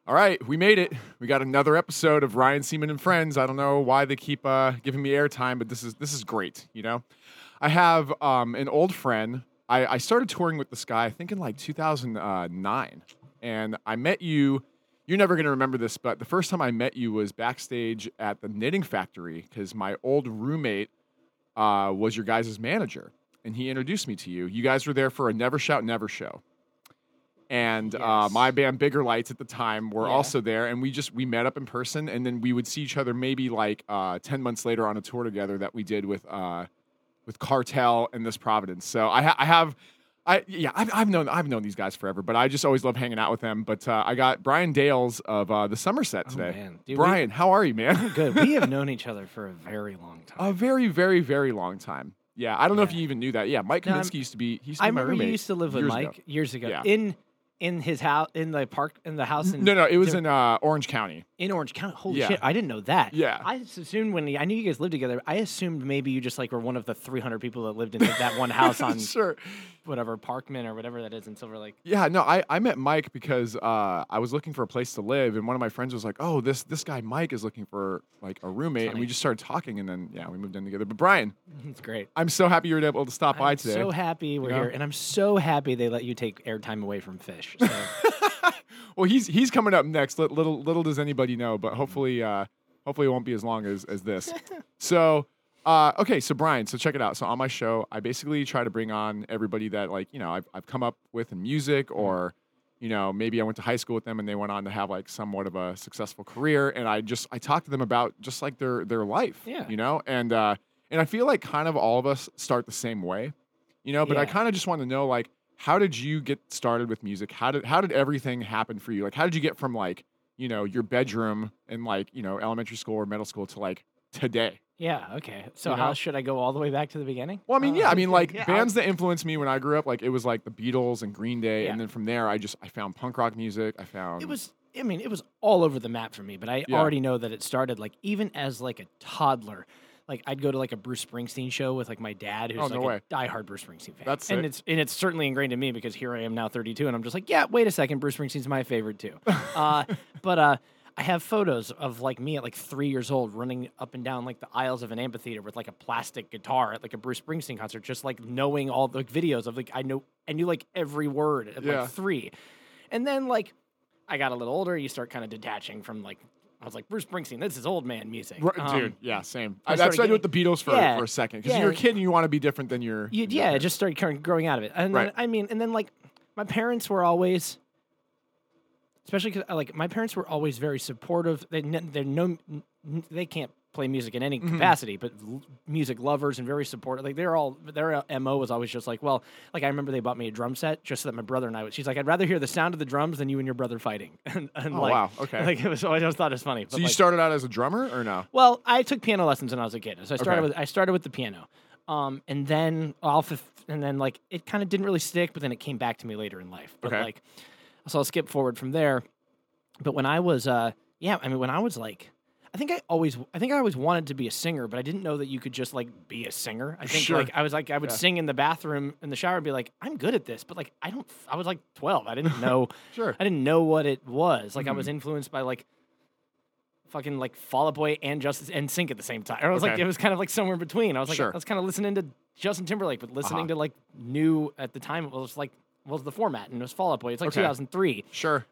All right, we made it. We got another episode of Ryan Seaman and Friends. I don't know why they keep giving me airtime, but this is great. You know, I have an old friend. I started touring with this guy, I think in like 2009, and I met you. You're never going to remember this, but the first time I met you was backstage at the Knitting Factory because my old roommate was your guys' manager, and he introduced me to you. You guys were there for a Never Shout Never show. And Yes. my band Bigger Lights at the time were also there, and we met up in person, and then we would see each other maybe like 10 months later on a tour together that we did with Cartel and This Providence. So I've known these guys forever, but I just always love hanging out with them. But I got Brian Dales of the Somerset today. Man. Dude, Brian, how are you, man? Good. We have known each other for a very long time. A very, very, very long time. Yeah, I don't know if you even knew that. Yeah, Mike Kaminsky used to be. I my remember roommate you used to live with years Mike ago. years ago. Yeah. In his house, in the park, in the house. No, it was in Orange County. In Orange County. Holy Yeah. shit! I didn't know that. Yeah. I just assumed I knew you guys lived together. I assumed maybe you just like were one of the 300 people that lived in that one house on Sure. whatever Parkman or whatever that is in Silver Lake. Yeah, no, I met Mike because I was looking for a place to live, and one of my friends was like, "Oh, this guy Mike is looking for like a roommate," and we just started talking, and then we moved in together. But Brian, It's great. I'm so happy you were able to stop by I'm today. so happy we're You know? here, and I'm so happy they let you take airtime away from Fish. So. Well, he's coming up next. Little does anybody know, but hopefully it won't be as long as this. So. Okay, so Brian, so check it out. So on my show, I basically try to bring on everybody that I've come up with in music, or maybe I went to high school with them and they went on to have like somewhat of a successful career, and I talk to them about just like their life, and I feel like kind of all of us start the same way, but I Yeah. kind of just want to know, like, how did you get started with music? How did everything happen for you? Like, how did you get from like your bedroom in like elementary school or middle school to like today? Yeah, okay. So You know? how should I go all the way back to the beginning? Well, I mean, Yeah, bands that influenced me when I grew up, like it was like the Beatles and Green Day, Yeah. and then from there, I found punk rock music. I found It was all over the map for me, but I Yeah. already know that it started like even as like a toddler. Like I'd go to like a Bruce Springsteen show with like my dad, who's Oh, no way. a diehard Bruce Springsteen fan. That's and sick. it's certainly ingrained in me because here I am now 32, and I'm just like, yeah, wait a second, Bruce Springsteen's my favorite too. But I have photos of like me at like 3 years old running up and down like the aisles of an amphitheater with like a plastic guitar at like a Bruce Springsteen concert, just like knowing all the videos of like I knew like every word at Yeah. like 3. And then like I got a little older, you start kind of detaching from like I was like Bruce Springsteen, this is old man music. Dude, yeah, same. I That's what I started did with the Beatles for a second, because yeah. you're a kid and you want to be different than your It just started kind of growing out of it. And Right. then, and then like my parents were always, especially because like my parents were always very supportive. They can't play music in any Mm-hmm. capacity, but music lovers and very supportive. Like their MO was always just like, well, like I remember they bought me a drum set just so that my brother and I would. She's like, I'd rather hear the sound of the drums than you and your brother fighting. and Oh, like, wow, okay. Like it was, I just thought it was funny. So But you like, started out as a drummer or no? well, I took piano lessons when I was a kid, so Okay. I started with the piano, and then like it kind of didn't really stick, but then it came back to me later in life. But Okay. like, so I'll skip forward from there. But when I was, when I was like, I think I always wanted to be a singer, but I didn't know that you could just like be a singer. I think Sure. I would sing in the bathroom in the shower and be like, I'm good at this, but like I was like 12. I didn't know. Sure. I didn't know what it was. Like I Mm-hmm. was influenced by like fucking like Fall Out Boy and Justice and Sync at the same time. Or I was like, Okay. it was kind of like somewhere in between. I was like, Sure. I was kind of listening to Justin Timberlake, but listening to like new at the time. It was like was the format, and it was Fall Out Boy. It's like Okay. 2003. Sure.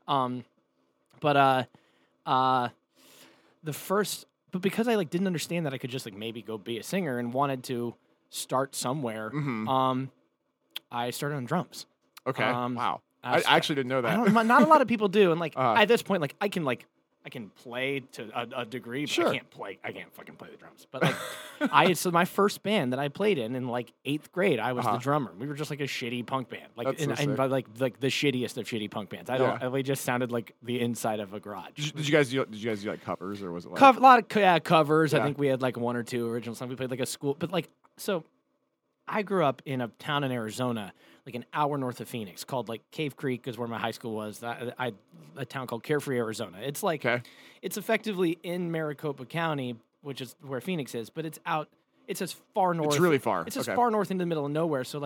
But because I like didn't understand that I could just like maybe go be a singer and wanted to start somewhere, I started on drums. Okay. Wow. I I actually didn't know that. Not a lot of people do, and like at this point, like I can play to a degree, but Sure. I can't fucking play the drums. But like so my first band that I played in like 8th grade, I was the drummer. We were just like a shitty punk band, like That's so and sick. by like the shittiest of shitty punk bands. We just sounded like the inside of a garage. Did you guys do like covers, or was it like A lot of covers. Yeah. I think we had like 1 or 2 original songs. We played like a school, but like so. I grew up in a town in Arizona, like an hour north of Phoenix, called like Cave Creek, is where my high school was. A town called Carefree, Arizona. It's like it's effectively in Maricopa County, which is where Phoenix is, but it's out. It's as far north. It's really far. It's as Okay. far north into the middle of nowhere. So like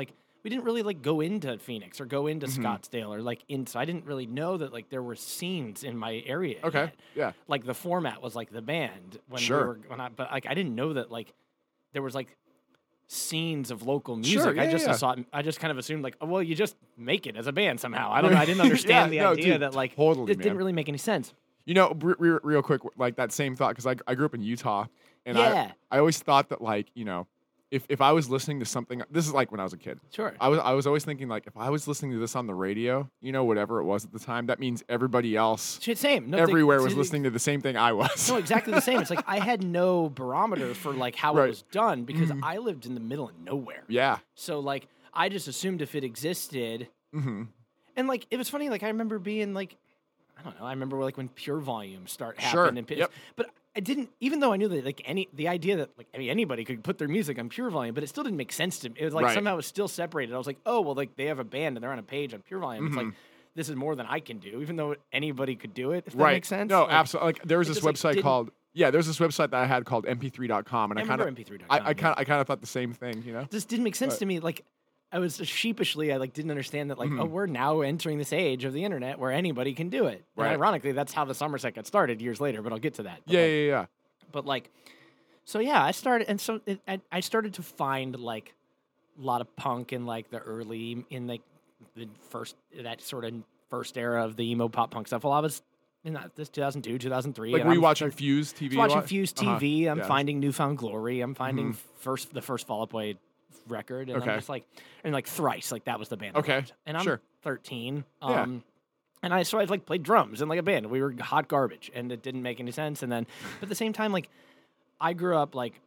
we didn't really like go into Phoenix or go into Mm-hmm. Scottsdale or like so I didn't really know that like there were scenes in my area. Okay. yet. Yeah. Like the format was like the band when Sure. but like I didn't know that like there was like scenes of local music. Sure, yeah, I just kind of assumed like, oh, well, you just make it as a band somehow. I don't know. I didn't understand Yeah, no, the idea dude, that like totally, it didn't man. really make any sense. You know, real quick, like that same thought, because I grew up in Utah, and Yeah. I always thought that, like, you know, if I was listening to something, this is like when I was a kid. Sure. I was always thinking, like, if I was listening to this on the radio, you know, whatever it was at the time, that means everybody else Shit, same. No, everywhere was listening to the same thing I was. No, exactly the same. It's like I had no barometer for like how Right. it was done because I lived in the middle of nowhere. Yeah. So like I just assumed if it existed, Mm-hmm. and like it was funny. Like I remember being like, I don't know. I remember like when Pure Volume Sure. happened, and Yep. but I didn't. Even though I knew that like the idea that like anybody could put their music on Pure Volume, but it still didn't make sense to me. It was like Right. somehow it was still separated. I was like, oh well, like they have a band and they're on a page on Pure Volume. It's like this is more than I can do, even though anybody could do it. If that Right. makes sense. No, Like, absolutely. Like, there was it this just, like, website didn't- called, there's this website that I had called mp3.com, and I I kind of, remember MP3.com. I kind of thought the same thing, you know? Just didn't make sense But- to me. Like I was sheepishly, I like didn't understand that. Like, oh, we're now entering this age of the internet where anybody can do it. And Right. ironically, that's how the Somerset got started years later. But I'll get to that. But Yeah, like, yeah, yeah. But like, so yeah, I started, and so I started to find like a lot of punk in like the early in like the that sort of first era of the emo pop punk stuff. Well, I was in this 2002, 2003. Like, and were you I'm watching Fuse TV? a watching lot? Fuse Uh-huh. TV. I'm Yeah. finding Newfound Glory. I'm finding the first Fall Out Boy record, and Okay. I'm just like, and like Thrice, like that was the band. I Okay, loved. And I'm sure. 13. Yeah. And I like played drums in like a band. We were hot garbage, and it didn't make any sense. And then, but at the same time, like I grew up like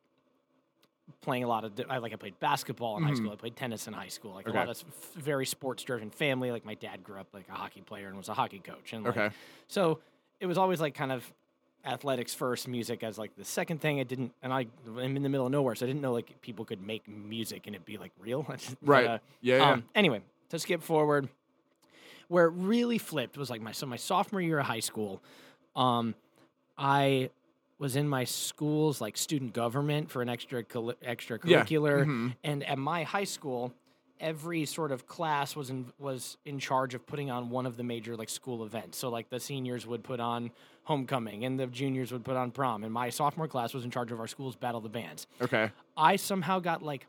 playing a lot of. I played basketball in high school. I played tennis in high school. Like Okay. a lot of very sports driven family. Like my dad grew up like a hockey player and was a hockey coach. And like, Okay. so it was always like kind of athletics first, music as like the second thing. I'm in the middle of nowhere, so I didn't know like people could make music and it be like real. But, Right. Yeah. Anyway, to skip forward, where it really flipped was like my sophomore year of high school. I was in my school's like student government for an extracurricular, and at my high school, every sort of class was in charge of putting on one of the major like school events. So like the seniors would put on homecoming, and the juniors would put on prom. And my sophomore class was in charge of our school's Battle of the Bands. Okay. I somehow got like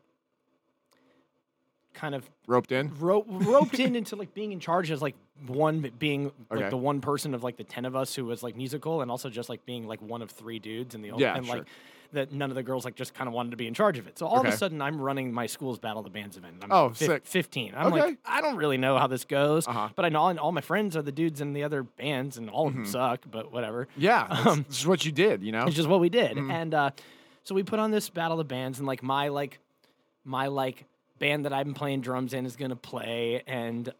kind of Roped in. roped into like being in charge as like one being like Okay. the one person of like the 10 of us who was like musical, and also just like being like one of 3 dudes in the Yeah, and sure. like that none of the girls like just kind of wanted to be in charge of it. So all of Okay. a sudden I'm running my school's Battle of the Bands event. I'm Oh, sick. 15. I'm Okay. like, I don't really know how this goes, Uh-huh. but I know all my friends are the dudes in the other bands, and all of them suck, but whatever. Yeah. This is what you did, you know? It's just what we did. And so we put on this Battle of the Bands, and like my band that I've been playing drums in is going to play. And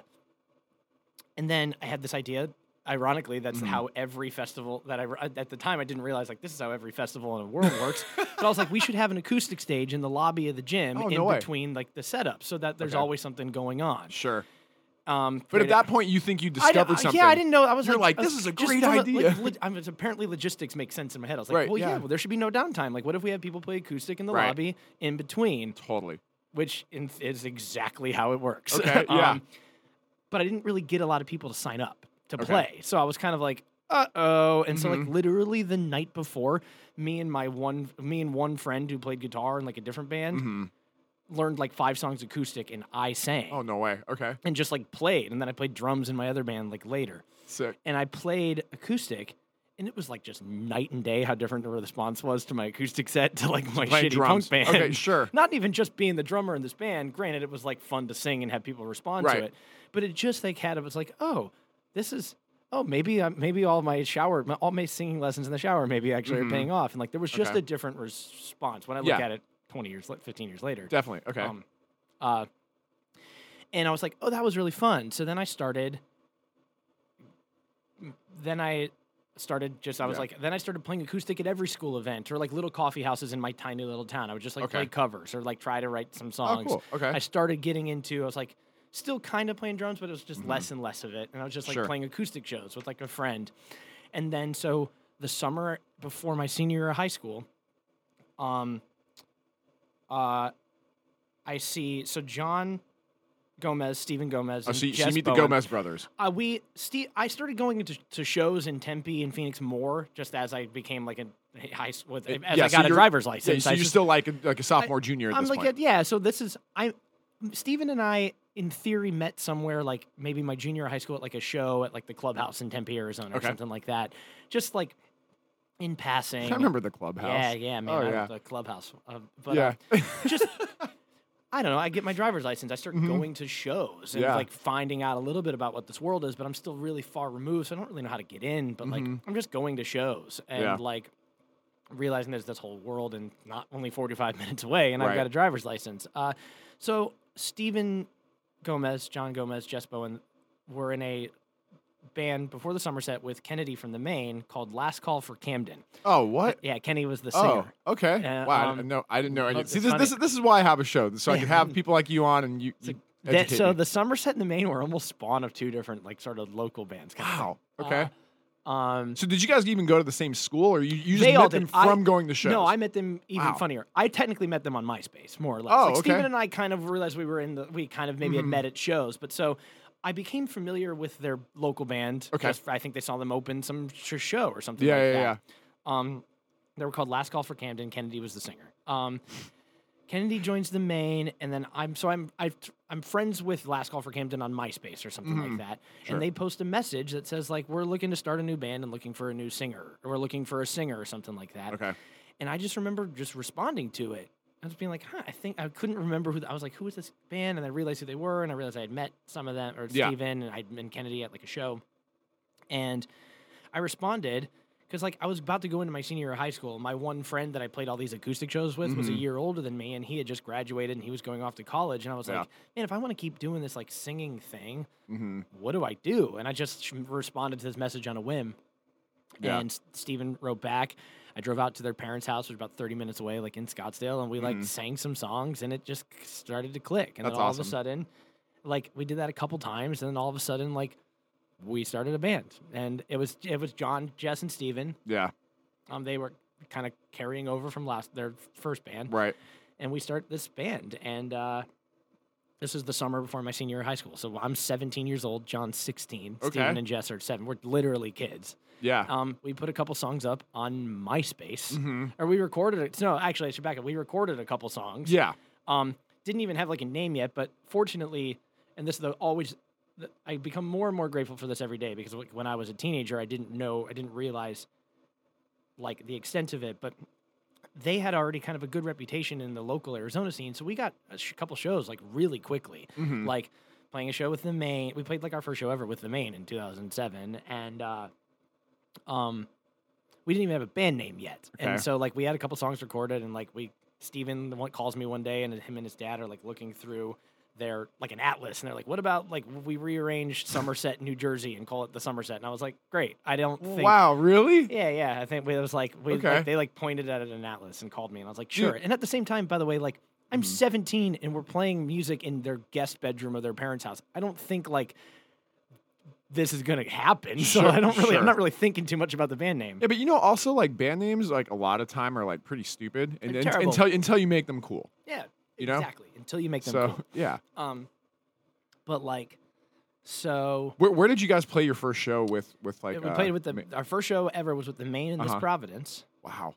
then I had this idea. Ironically, that's how every festival that at the time I didn't realize like this is how every festival in the world works. But I was like, we should have an acoustic stage in the lobby of the gym Oh, in no way. between like the setups, so that there's Okay. always something going on. Sure. But But at that point, you think you discovered something. Yeah, I didn't know. I was You're like, I was this is a just great from idea. apparently, logistics make sense in my head. I was like, Right, well, yeah. well, there should be no downtime. Like, what if we have people play acoustic in the Right. lobby in between? Totally. Which is exactly how it works. Okay, yeah. But I didn't really get a lot of people to sign up to Okay. play. So I was kind of like, uh-oh. And so like literally the night before, me and one friend who played guitar in like a different band learned like 5 songs acoustic, and I sang. Oh, no way. Okay. And just like played. And then I played drums in my other band like later. Sick. And I played acoustic, and it was like just night and day how different the response was to my acoustic set to like my playing shitty drums. punk band. Okay, sure. Not even just being the drummer in this band. Granted, it was like fun to sing and have people respond to Right. it, but it just like it was like, oh, this is. Oh, maybe all my all my singing lessons in the shower maybe actually are paying off, and like there was just Okay. a different response when I look Yeah. at it 15 years later. Definitely. Okay. And I was like, oh, that was really fun. So then I started then I started playing acoustic at every school event or like little coffee houses in my tiny little town. I would just like Okay. play covers or like try to write some songs. cool. Okay. I started getting into, I was like still kind of playing drums, but it was just less and less of it. And I was just like Sure. playing acoustic shows with like a friend. And then so the summer before my senior year of high school, I I see. So John Gomez, Stephen Gomez, Oh, and so you Jess meet the Bowen. Gomez brothers. I started going to shows in Tempe and Phoenix more, just as I became like I got a driver's license. So you're still like a sophomore, junior at I'm this like, point. So Stephen and I, in theory, met somewhere like maybe my junior high school at like a show at like the Clubhouse in Tempe, Arizona, or something like that. Just like in passing. I remember the Clubhouse. Yeah, man. Oh, I yeah. love the Clubhouse. Yeah. Just, I don't know. I get my driver's license. I start going to shows and like finding out a little bit about what this world is, but I'm still really far removed, so I don't really know how to get in. But like, I'm just going to shows and like realizing there's this whole world and not only 45 minutes away, and I've got a driver's license. So Stephen Gomez, John Gomez, Jess Bowen were in a band before the Somerset with Kennedy from the Maine called Last Call for Camden. Oh, what? Yeah, Kenny was the singer. Oh, okay. Wow, I didn't know any. See, this is why I have a show, so I can have people like you on and you educate me. The Somerset and the Maine were almost spawn of two different like sort of local bands. Wow. Okay. So did you guys even go to the same school, or you just they all met them did. from going to shows? No, I met them even Wow. funnier. I technically met them on MySpace, more or less. Oh, like okay. Stephen and I kind of realized we kind of maybe had met at shows, but so I became familiar with their local band. Okay. I think they saw them open some show or something Yeah. They were called Last Call for Camden. Kennedy was the singer. Kennedy joins the Maine, and then I'm friends with Last Call for Camden on MySpace or something like that. Sure. And they post a message that says like, we're looking to start a new band and looking for a new singer, or we're looking for a singer or something like that. Okay. And I just remember just responding to it. I was being like, I think I couldn't remember I was like, who is this band? And I realized who they were, and I realized I had met some of them, or Steven, and I'd met Kennedy at like a show. And I responded because like I was about to go into my senior year of high school. My one friend that I played all these acoustic shows with was a year older than me, and he had just graduated and he was going off to college. And I was like, man, if I want to keep doing this like singing thing, what do I do? And I just responded to this message on a whim. Yeah. And Steven wrote back. I drove out to their parents' house, which was about 30 minutes away, like in Scottsdale, and we like sang some songs, and it just started to click. And That's then all awesome. of a sudden, like we did that a couple times, and then all of a sudden, like we started a band, and it was John, Jess, and Steven. Yeah. They were kind of carrying over from their first band, Right. and we started this band, and this is the summer before my senior year of high school. So I'm 17 years old, John's 16, Okay. Steven and Jess are 7. We're literally kids. Yeah. We put a couple songs up on MySpace, Mm-hmm. or we recorded it. No, actually, I should back up. We recorded a couple songs. Yeah. Didn't even have like a name yet, but fortunately, and this is I become more and more grateful for this every day, because when I was a teenager, I didn't realize like the extent of it, but they had already kind of a good reputation in the local Arizona scene. So we got a couple shows like really quickly, like playing a show with the Maine. We played like our first show ever with the Maine in 2007. And, we didn't even have a band name yet. Okay. And so like we had a couple songs recorded, and like Steven calls me one day, and him and his dad are like looking through their like an atlas, and they're like, what about like we rearranged Somerset, New Jersey, and call it the Somerset? And I was like, great. I don't think. Wow, really? Yeah. I think it was like, they like pointed at an atlas and called me, and I was like, sure. And at the same time, by the way, like I'm 17 and we're playing music in their guest bedroom of their parents' house. I don't think like this is going to happen. So Sure, I don't really, sure. I'm not really thinking too much about the band name. Yeah, but also like band names, like a lot of time are like pretty stupid, and They're terrible. until you make them cool. Yeah, You know? exactly. Until you make them So cool. yeah, But like, so where did you guys play your first show with like? we played with our first show ever was with the Maine in this Providence. Wow,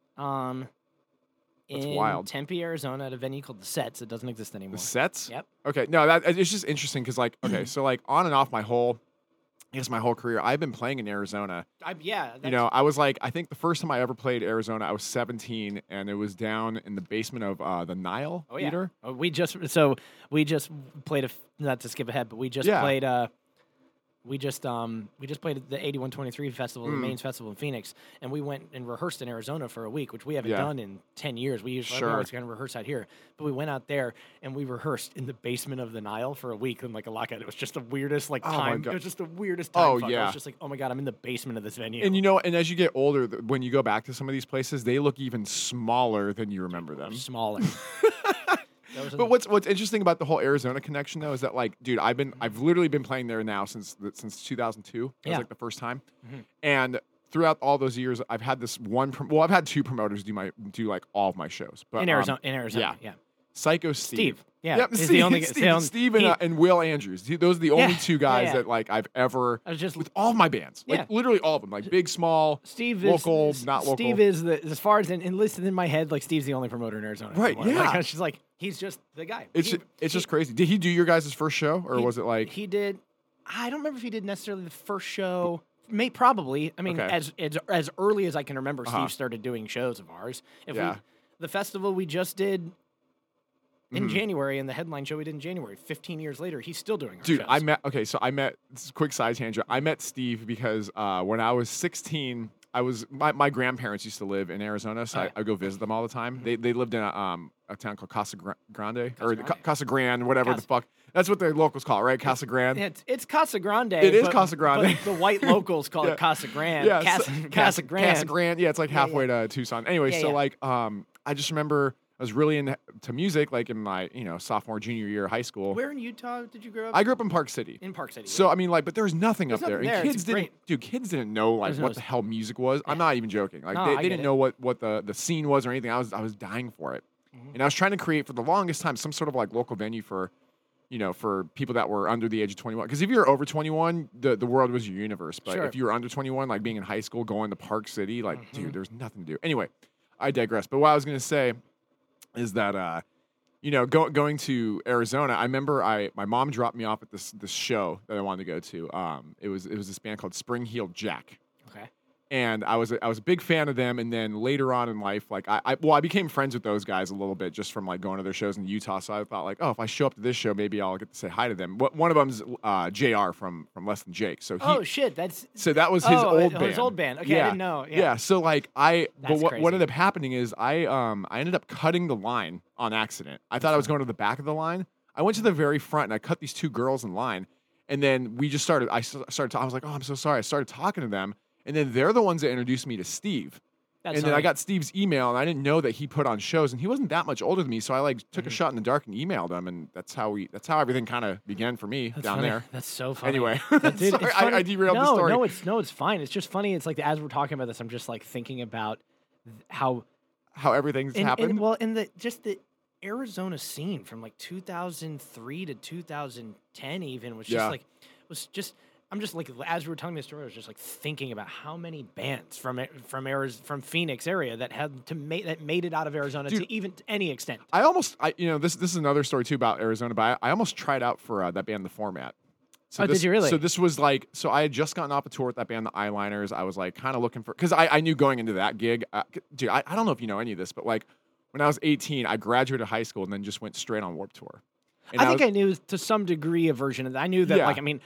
In wild. Tempe, Arizona, at a venue called The Sets. It doesn't exist anymore. the sets. Yep. Okay, no, it's just interesting because like so like on and off my whole career, I've been playing in Arizona. I was like, I think the first time I ever played Arizona, I was 17, and it was down in the basement of the Nile Theater. Oh, we just played not to skip ahead, but we just played we just played at the 8123 festival, the Maine's festival in Phoenix, and we went and rehearsed in Arizona for a week, which we haven't done in 10 years. We usually always going to rehearse out here, but we went out there and we rehearsed in the basement of the Nile for a week in like a lockout. It was just the weirdest time. It was just the weirdest time. Oh, fuck. yeah. It was just like, oh my god, I'm in the basement of this venue. And and as you get older, when you go back to some of these places, they look even smaller than you remember them. Smaller. But what's interesting about the whole Arizona connection though is that like, dude, I've literally been playing there now since 2002. That was like the first time, and throughout all those years, I've had this I've had two promoters do like all of my shows. But in Arizona, yeah. Psycho Steve. Steve. Yeah, Yep, is Steve, the only Steve and Will Andrews. Those are the only two guys that like I've ever I was just with all of my bands, like literally all of them, like big, small, Steve local, is, not local. Steve is as far as enlisted in my head, like Steve's the only promoter in Arizona. Right? Anymore. Yeah. Like, she's like he's just the guy. It's just crazy. Did he do your guys' first show, or was it like he did? I don't remember if he did necessarily the first show. Probably. I mean, as early as I can remember, Steve started doing shows of ours. The festival we just did in January and the headline show we did in January, 15 years later, he's still doing our Dude, shows. I met, this is a quick side tangent. I met Steve because when I was 16, my grandparents used to live in Arizona, so I go visit them all the time. They lived in a town called Casa Grande, Casa Grande, whatever the fuck. That's what the locals call it, right? Casa Grande. It's Casa Grande. It is Casa Grande. But the white locals call it Casa Grande. Yeah, Casa Grande. Casa Grande. Yeah, it's like halfway to Tucson. Anyway, like I just remember I was really into music, like in my sophomore, junior year of high school. Where in Utah did you grow up? I grew up in Park City. In Park City. So I mean, like, but there's nothing up there, and kids didn't. Kids didn't know like what the hell music was. Yeah. I'm not even joking. Like they didn't know what the scene was or anything. I was dying for it, and I was trying to create for the longest time some sort of like local venue for, for people that were under the age of 21. Because if you're over 21, the world was your universe. But if you were under 21, like being in high school, going to Park City, like dude, there's nothing to do. Anyway, I digress. But what I was gonna say is that going to Arizona, I remember my mom dropped me off at this show that I wanted to go to. It was this band called Spring Heeled Jack. Okay. And I was a big fan of them, and then later on in life, like I became friends with those guys a little bit just from like going to their shows in Utah. So I thought like, oh, if I show up to this show, maybe I'll get to say hi to them. One of them's JR from Less Than Jake. So that was his old band. His old band. Okay, I didn't know. Yeah. So like what ended up happening is I ended up cutting the line on accident. I thought I was going to the back of the line. I went to the very front and I cut these two girls in line, and then we just started. I was like, oh, I'm so sorry. I started talking to them. And then they're the ones that introduced me to Steve. Then I got Steve's email, and I didn't know that he put on shows, and he wasn't that much older than me, so I like took a shot in the dark and emailed him, and that's how everything kind of began for me down there. That's so funny. Anyway, dude, sorry, I derailed the story. No, it's fine. It's just funny. It's like as we're talking about this, I'm just like thinking about how everything's happened. The Arizona scene from like 2003 to 2010 even was just. I'm just like, as we were telling this story, I was just like thinking about how many bands from Phoenix area that made it out of Arizona to even to any extent. This is another story too about Arizona, but I almost tried out for that band, The Format. So did you really? So this was like, I had just gotten off a tour with that band, The Eyeliners. I was like kind of looking for, because I knew going into that gig, dude, I don't know if you know any of this, but like when I was 18, I graduated high school and then just went straight on Warped Tour. And I knew to some degree a version of that. I knew that,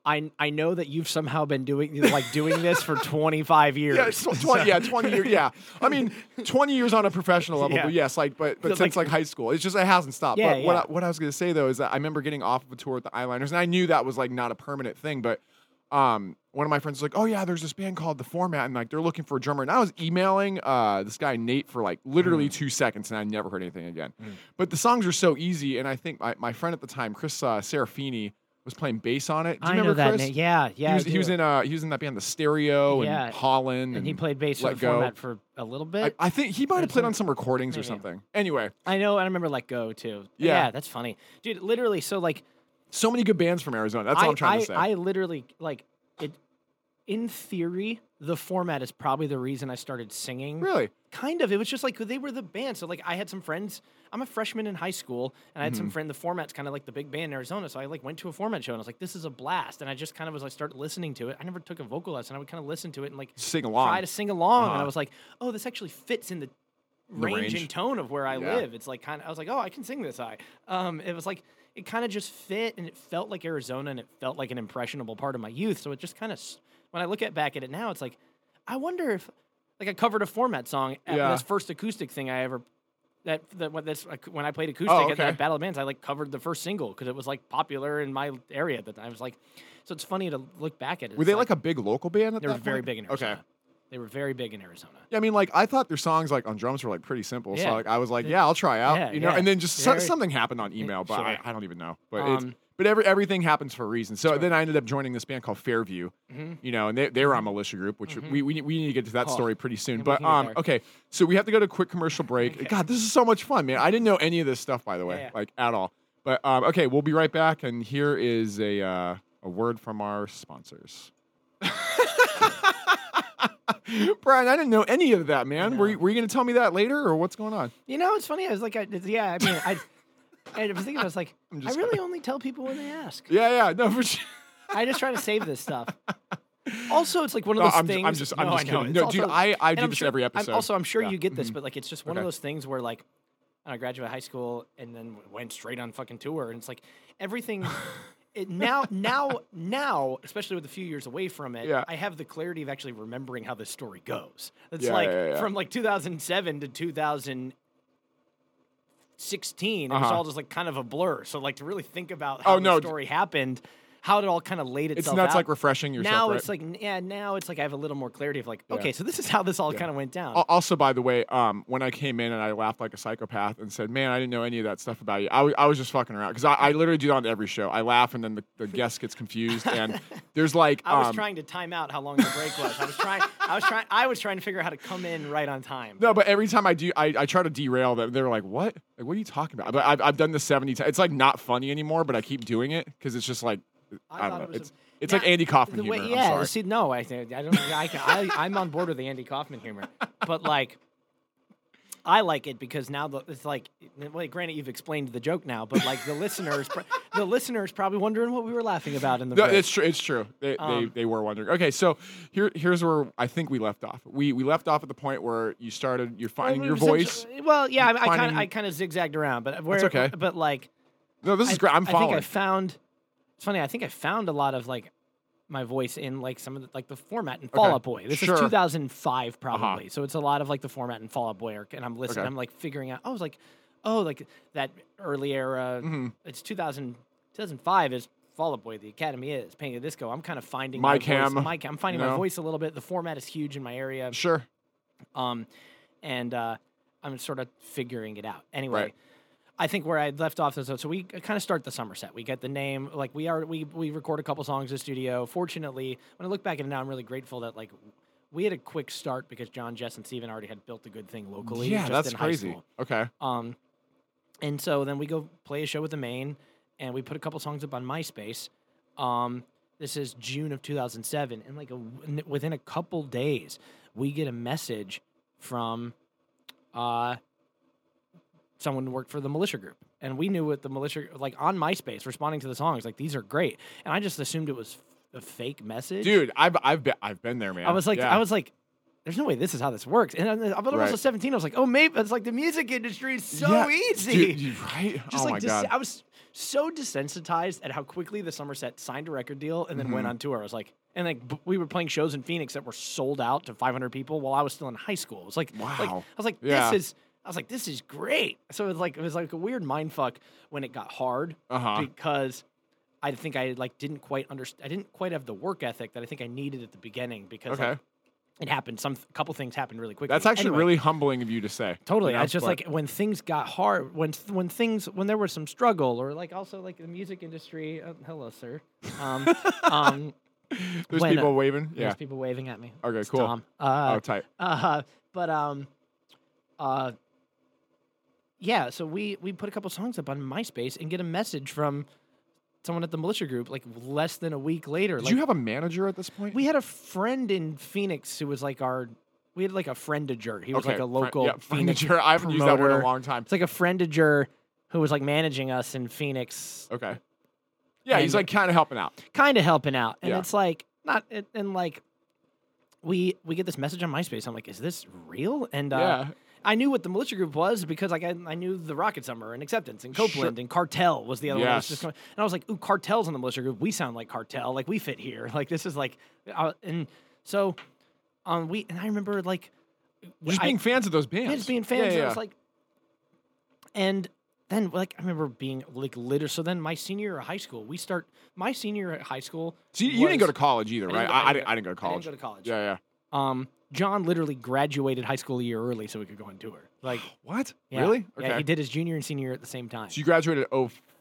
I know that you've somehow been doing this for 25 years. 20 years. Yeah. I mean, 20 years on a professional level, but yes, but since like high school, it's just, it hasn't stopped. What I was going to say though, is that I remember getting off of a tour with the Eyeliners, and I knew that was like not a permanent thing, but one of my friends was like, oh yeah, there's this band called The Format, and like they're looking for a drummer. And I was emailing this guy Nate for like literally 2 seconds, and I never heard anything again. But the songs are so easy, and I think my friend at the time, Chris Serafini, was playing bass on it. Do you remember Chris? Name. Yeah. He was in that band, The Stereo, and Holland, and he played bass for The Format for a little bit. I think he might have played on some recordings or something. Anyway, I know. I remember Let Go too. Yeah, that's funny, dude. Literally, so many good bands from Arizona. That's all I'm trying to say. I literally like it. In theory, The Format is probably the reason I started singing. Really? Kind of. It was just like they were the band. So like I had some friends. I'm a freshman in high school, and I had some friend. The Format's kind of like the big band in Arizona. So I like went to a Format show, and I was like, this is a blast. And I just kind of was like, started listening to it. I never took a vocal lesson. I would kind of listen to it and like sing along. Try to sing along. And I was like, oh, this actually fits in the range and tone of where I live. It's like kind of. I was like, oh, I can sing this high. It was like it kind of just fit, and it felt like Arizona, and it felt like an impressionable part of my youth. So it just kind of. When I look back at it now, it's like, I wonder if, like, I covered a Format song at this first acoustic thing I ever, when I played acoustic at that Battle of Bands, I like covered the first single because it was like popular in my area at the time. I was like, so it's funny to look back at it. Were they like a big local band? They were very big in Arizona. Okay. They were very big in Arizona. Yeah, I mean, like I thought their songs like on drums were like pretty simple. So like I was like, yeah, I'll try out, and then just something happened on email, but I don't even know. But But everything happens for a reason. So then I ended up joining this band called Fairview, you know, and they were on Militia Group, which we need to get to that story pretty soon. we But can get there. okay, so we have to go to a quick commercial break. Okay. God, this is so much fun, man. I didn't know any of this stuff, by the way, Yeah. like at all. But okay, we'll be right back, and here is a word from our sponsors. Brian, I didn't know any of that, man. No. Were you going to tell me that later, or what's going on? You know, it's funny. I was like, I was thinking, I was like, I just really only tell people when they ask. Yeah, no, for sure. I just try to save this stuff. Also, it's like one of No, those I'm things. just I know, kidding. it's No, also- dude, I and do I'm this sure- every episode. I'm sure Yeah. you get this, but like, it's just one of Okay. those things where like, I graduated high school and then went straight on fucking tour, and it's like everything. Now, especially with a few years away from it, Yeah. I have the clarity of actually remembering how this story goes. It's Yeah, like yeah. from like 2007 to 2016, it was Uh-huh. all just like kind of a blur. So like to really think about Oh, how no. the story happened, how it all kind of laid It's itself nuts, out. like refreshing yourself. Now right? it's like now it's like I have a little more clarity of like, Yeah. okay, so this is how this all kind of went down. Also, by the way, when I came in and I laughed like a psychopath and said, "Man, I didn't know any of that stuff about you," I was just fucking around because I literally do that on every show. I laugh and then the guest gets confused and there's like I was trying to time out how long the break was. I was trying to figure out how to come in right on time. No, but every time I do, I try to derail them. They're like, "What? Like, what are you talking about?" But I've done this 70 times. It's like not funny anymore, but I keep doing it because it's just like I thought don't know. it was It's Now, like Andy Kaufman the way, humor. I'm yeah, sorry. see, no, I don't. I'm on board with the Andy Kaufman humor, but like, I like it because now it's like, well, granted, you've explained the joke now, but like the listeners probably wondering what we were laughing about in the. No, break. it's true. It's true. They were wondering. Okay, so here's where I think we left off. We left off at the point where you're finding your voice. Well, yeah, I finding- kind of zigzagged around, but where, That's okay. But like, No, this is great. I'm I following. think I found. It's funny. I think I found a lot of like my voice in like some of the format in Fall Out Boy. This Sure. is 2005 probably, so it's a lot of like the format in Fall Out Boy, and I'm listening. Okay. I'm like figuring out. I was like, oh, like that early era. Mm-hmm. It's 2005 is Fall Out Boy. The Academy is Panic at the Disco. I'm kind of finding My my Cam, voice. I'm finding you my know? voice a little bit. The format is huge in my area. Sure. And I'm sort of figuring it out. Anyway, Right. I think where I left off is so we kind of start the summer set. We get the name, like we record a couple songs in the studio. Fortunately, when I look back at it now, I'm really grateful that like we had a quick start because John, Jess, and Steven already had built a good thing locally. Yeah, just that's in high crazy. school. Okay. And so then we go play a show with the Maine, and we put a couple songs up on MySpace. This is June of 2007, and like within a couple days, we get a message from someone who worked for the Militia Group, and we knew what the Militia, like on MySpace, responding to the songs, like these are great, and I just assumed it was a fake message. Dude, I've been there, man. I was like, Yeah. there's no way this is how this works. And but I was Right. 17. I was like, oh, maybe it's like the music industry is so Yeah. easy. Dude, right? Just oh like my god. I was so desensitized at how quickly the Somerset signed a record deal and then went on tour. I was like, and like we were playing shows in Phoenix that were sold out to 500 people while I was still in high school. It was like, Wow. I was like, Yeah. this is great. So it was like a weird mind fuck when it got hard because I think I like didn't quite understand. I didn't quite have the work ethic that I think I needed at the beginning because Okay. like, it happened. Couple things happened really quickly. That's actually Anyway. really humbling of you to say. Totally. You know, It's just but- like when things got hard, when there was some struggle, or like also like the music industry. Hello, sir. there's when, people waving. Yeah. There's people waving at me. Okay, It's cool. Tom. Oh, tight. Yeah. So we put a couple songs up on MySpace and get a message from someone at the Militia Group like less than a week later. Did like, you have a manager at this point? we had a friend in Phoenix who was like we had like a friendager. He was like a local Phoenix friendager. I haven't used that word in promoter. a long time. It's like a friendager who was like managing us in Phoenix, Okay. Yeah, he's And- like kind of helping out. kind of helping out. And Yeah. it's like not and like we get this message on MySpace. I'm like, is this real? And Yeah. I knew what the Militia Group was because like I knew the Rocket Summer and Acceptance and Copeland and Cartel was the other one. That was Yes. just going, and I was like, ooh, Cartel's in the Militia Group. We sound like Cartel. Like we fit here. Like this is like, and so and I remember like Just being fans of those bands. yeah, just being fans. Yeah, And yeah. I was like, and then like I remember being like literally. So then my senior year of high school, my senior year at high school. So you didn't go to was- college either, right? I didn't go to college. I didn't go to college. Yeah, yeah. John literally graduated high school a year early so we could go on tour. Like, What? yeah. Really? Yeah, Okay. he did his junior and senior year at the same time. So you graduated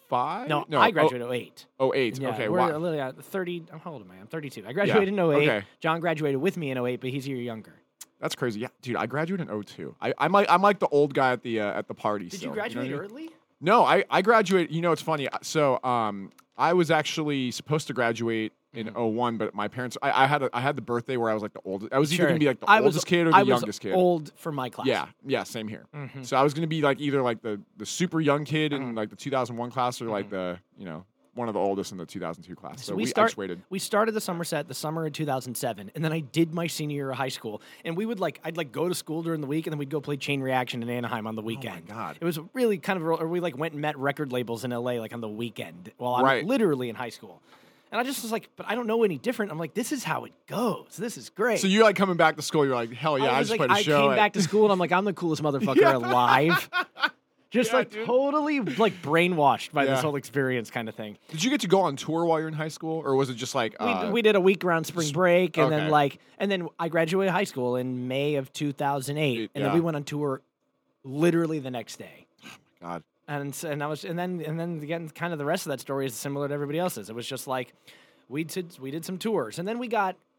05? No, I graduated in 08. 08. Yeah, Okay. we're Wow. literally 30. How old am I? I'm 32. I graduated in 08. Okay. John graduated with me in 08, but he's a year younger. That's crazy. Yeah, dude, I graduated in 02. I'm like the old guy at the party. Did still, you graduate know what I mean? early? No, I graduated. You know, it's funny. So, I was actually supposed to graduate in 01, but my parents. I had the birthday where I was like the oldest. I was either Sure. gonna be like the I was- oldest kid or I the was youngest kid. Old for my class. Yeah, same here. Mhm. So I was gonna be like either like the super young kid in like the 2001 class or like the one of the oldest in the 2002 class. So I just waited. We started the Somerset the summer of 2007, and then I did my senior year of high school. And we would I'd go to school during the week, and then we'd go play Chain Reaction in Anaheim on the weekend. God. It was really kind of, or we went and met record labels in LA like on the weekend while I'm Right. literally in high school. And I just was like, but I don't know any different. I'm like, this is how it goes. This is great. So you're like coming back to school. You're like, hell yeah, I was just like, played a show. I came back to school, and I'm like, I'm the coolest motherfucker alive. Just Yeah, dude. totally brainwashed by this Yeah. whole experience kind of thing. Did you get to go on tour while you're in hii school, or was it just like We did a week around spring break, and okay. then I graduated high school in May of 2008, and then Yeah. we went on tour literally the next day. God? And then again, kind of the rest of that story is similar to everybody else's. It was just like we did some tours, and then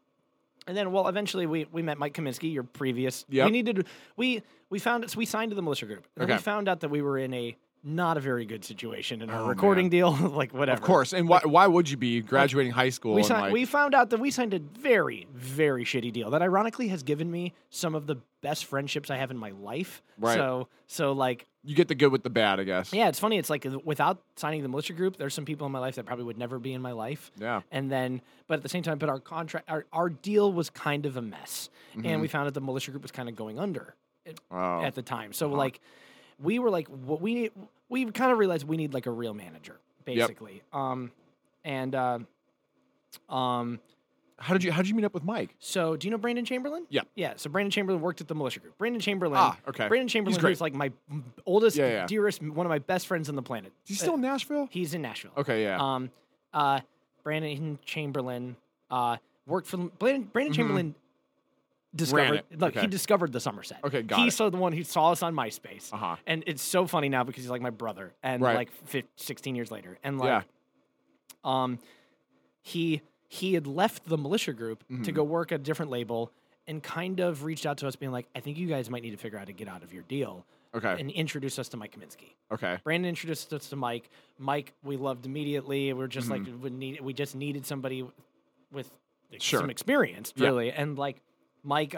eventually we met Mike Kaminsky, your previous. Yep. We signed to the Militia Group, and then we Okay. found out that we were in a not a very good situation in our Oh, recording man. deal, like whatever. Of course. And why would you be graduating high school? We, and like, we found out that we signed a very, very shitty deal that ironically has given me some of the best friendships I have in my life. Right. So like, you get the good with the bad, I guess. yeah, it's funny. It's like without signing the Militia Group, there's some people in my life that probably would never be in my life. Yeah. And then, but at the same time, our contract, our deal was kind of a mess. Mm-hmm. And we found out the Militia Group was kind of going under Oh. at the time. So like, we were like, what we need, we kind of realized we need like a real manager, basically. How did you meet up with Mike? So, do you know Brandon Chamberlain? Yeah. Yeah. So, Brandon Chamberlain worked at the Militia Group. Brandon Chamberlain. Okay. Brandon Chamberlain He's great. is like my oldest, Yeah. dearest, one of my best friends on the planet. Is he still in Nashville? He's in Nashville. Okay, yeah. Brandon Chamberlain worked for Brandon Chamberlain. Discovered, it. look, Okay. he discovered the Somerset. Okay, got He's it. the one who saw us on MySpace, Uh-huh. and it's so funny now because he's like my brother, and Right. like 16 years later, and like, he had left the Militia Group Mm-hmm. to go work at a different label, and kind of reached out to us, being like, I think you guys might need to figure out how to get out of your deal, Okay. and introduced us to Mike Kaminsky. Okay. Brandon introduced us to Mike. Mike, we loved immediately. We're just Mm-hmm. like we just needed somebody with Sure. some experience, Yeah. really. And like Mike,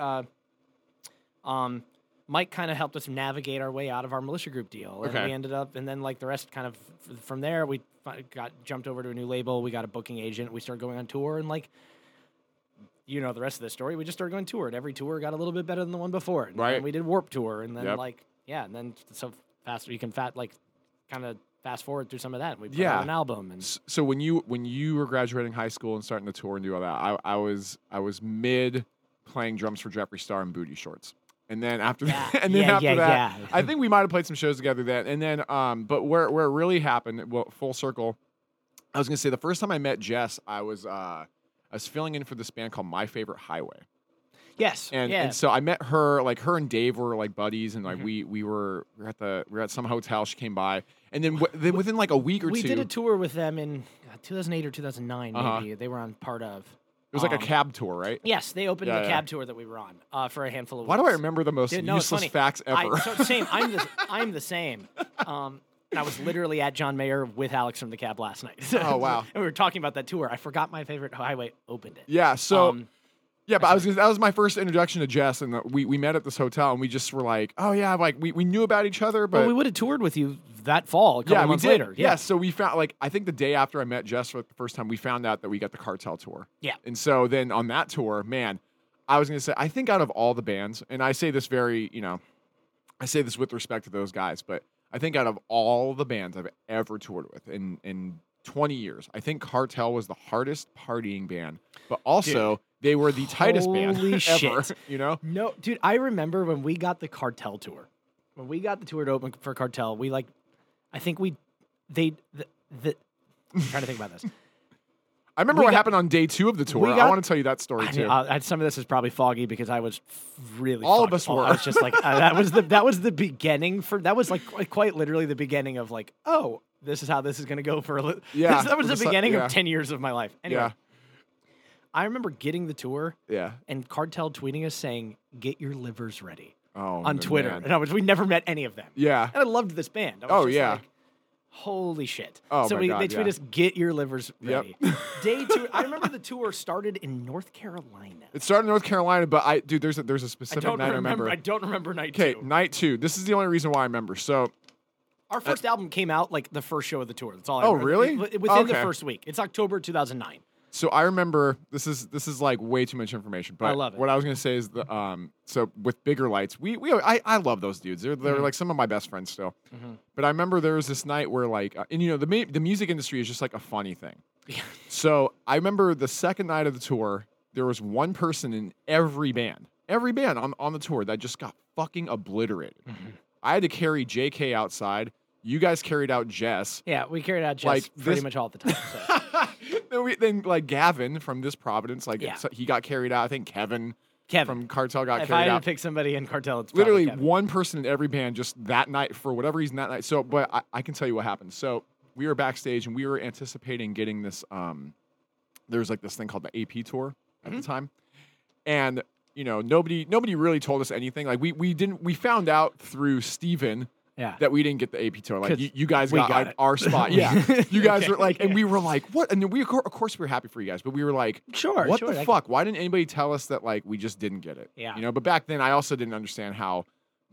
Mike kind of helped us navigate our way out of our Militia Group deal, and Okay. we ended up. And then like the rest, kind of from there, we got jumped over to a new label. We got a booking agent. We started going on tour, and like. You know the rest of the story. We just started going tour, and every tour got a little bit better than the one before. And Right. then we did Warp Tour, and then Yep. and then so fast you can kind of fast forward through some of that. And we put Yeah. out an album, and So when you were graduating high school and starting the tour and do all that, I was mid playing drums for Jeffree Star in booty shorts. And then after that, Yeah. I think we might have played some shows together then. And then, but where it really happened, well, full circle, I was gonna say the first time I met Jess, I was filling in for this band called My Favorite Highway. yes, And so I met her, like her and Dave were like buddies, and like Mm-hmm. we were at some hotel. She came by, and then then within like a week or we two, did a tour with them in 2008 or 2009, Uh-huh. maybe. They were on part of. it was like a cab tour, right? Yes, they opened Yeah, the yeah. cab tour that we were on for a handful of Why do weeks. I remember the most Dude, no, it's useless funny. facts ever? Same. I'm the same. And I was literally at John Mayer with Alex from the Cab last night. Oh, wow. And we were talking about that tour. I forgot My Favorite Highway opened it. Yeah, so Um, yeah, but that was my first introduction to Jess, and we met at this hotel, and we just were like, oh yeah, like we knew about each other, but Well, we would have toured with you that fall, a couple yeah, we months did. later. Yeah, so we found like I think the day after I met Jess for the first time, we found out that we got the Cartel tour. Yeah. And so then on that tour, man, I was gonna say I think out of all the bands, and I say this I say this with respect to those guys, but I think out of all the bands I've ever toured with in 20 years, I think Cartel was the hardest partying band, but also they were the tightest band Holy ever. shit. You know? No, dude, I remember when we got the Cartel tour. When we got the tour to open for Cartel, I'm trying to think about this. I remember We what got- happened on day 2 of the tour. we I got- want to tell you that story too. Some of this is probably foggy because I was really All of fucked. us were. I was just like that was the beginning that was like quite literally the beginning of like, oh, this is how this is going to go for a little. Yeah, That was the just beginning yeah. of 10 years of my life. Anyway, Yeah. I remember getting the tour Yeah. and Cartel tweeting us saying, "Get your livers ready." Oh, on Twitter. man. No, we never met any of them. Yeah. And I loved this band. I was Oh, just yeah. like, holy shit. Oh, so my God, they tweet yeah. us, "Get your livers Yep. ready." Day 2, I remember the tour started in North Carolina. It started in North Carolina, but there's a I specific don't night I remember. remember. I don't remember night Okay, 2. night 2. This is the only reason why I remember. So, Our first album came out like the first show of the tour. That's all I Oh, remember. really? Within the Okay. first week. It's October 2009. so I remember this is like way too much information. But I love it. what I was gonna say is so with Bigger Lights, I love those dudes. They're Mm-hmm. like some of my best friends still. But I remember there was this night where like, and the music industry is just like a funny thing. So I remember the second night of the tour, there was one person in every band on the tour that just got fucking obliterated. I had to carry JK outside. You guys carried out Jess. Yeah, we carried out just Like, pretty this- much all the time. So. then like Gavin from this Providence, like Yeah. so he got carried out. I think Kevin Kevin. from Cartel got If I carried had to out. pick somebody in Cartel, it's probably Literally Kevin. one person in every band just that night for whatever reason that night. So, but I can tell you what happened. So we were backstage and we were anticipating getting this. There was like this thing called the AP tour at Mm-hmm. the time, and nobody really told us anything. Like we found out through Steven Yeah. that we didn't get the AP tour. Like 'Cause you guys we got, got it. our spot. Yeah, you guys Okay. were like, and we were like, what? And then of course we were happy for you guys, but we were like, Sure, what sure, the I fuck? Why didn't anybody tell us that like we just didn't get it? Yeah. But back then I also didn't understand how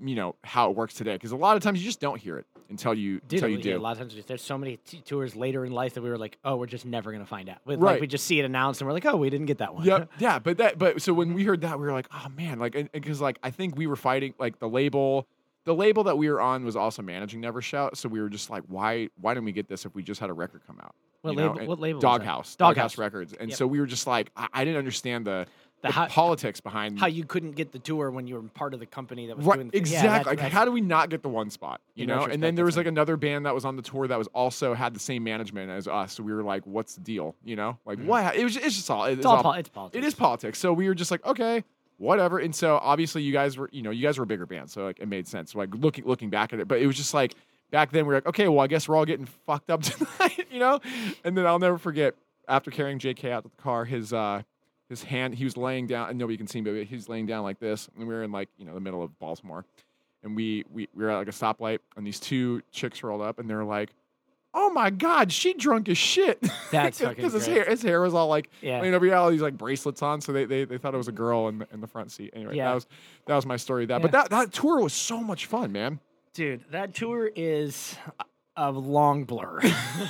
it works today because a lot of times you just don't hear it until you Dude, do. yeah, a lot of times there's so many tours later in life that we were like, oh, we're just never gonna find out. Like, Right. we just see it announced and we're like, oh, we didn't get that one. Yep. Yeah, but so when we heard that, we were like, oh man, like because like I think we were fighting like the label that we were on was also managing Never Shout, so we were just like, why didn't we get this if we just had a record come out? What You know? label- And what label was that? Doghouse. Doghouse. Records. And Yep. so we were just like, I didn't understand the how- politics behind How you couldn't get the tour when you were part of the company that was right, doing the thing. exactly. Yeah, Like, how do we not get the one spot? You In know, and retrospect, then there was it's like another band that was on the tour that was also had the same management as us. So we were like, "What's the deal?" You know, like what? It's just all. it's politics. It is politics. So we were just like, okay, whatever. And so obviously you guys were a bigger band, so like it made sense. Like looking back at it, but it was just like back then we were like, okay, well I guess we're all getting fucked up tonight, And then I'll never forget after carrying JK out to the car, his hand, he was laying down, and nobody can see him, but he was laying down like this, and we were in like the middle of Baltimore, and we were at like a stoplight, and these two chicks rolled up, and they were like, "Oh my God, she drunk as shit." That's fucking because great. his hair was all like, Yeah. we had all these like bracelets on, so they thought it was a girl in the front seat. Anyway, Yeah. that was my story of that. But that tour was so much fun, man. Dude, that tour is a long blur.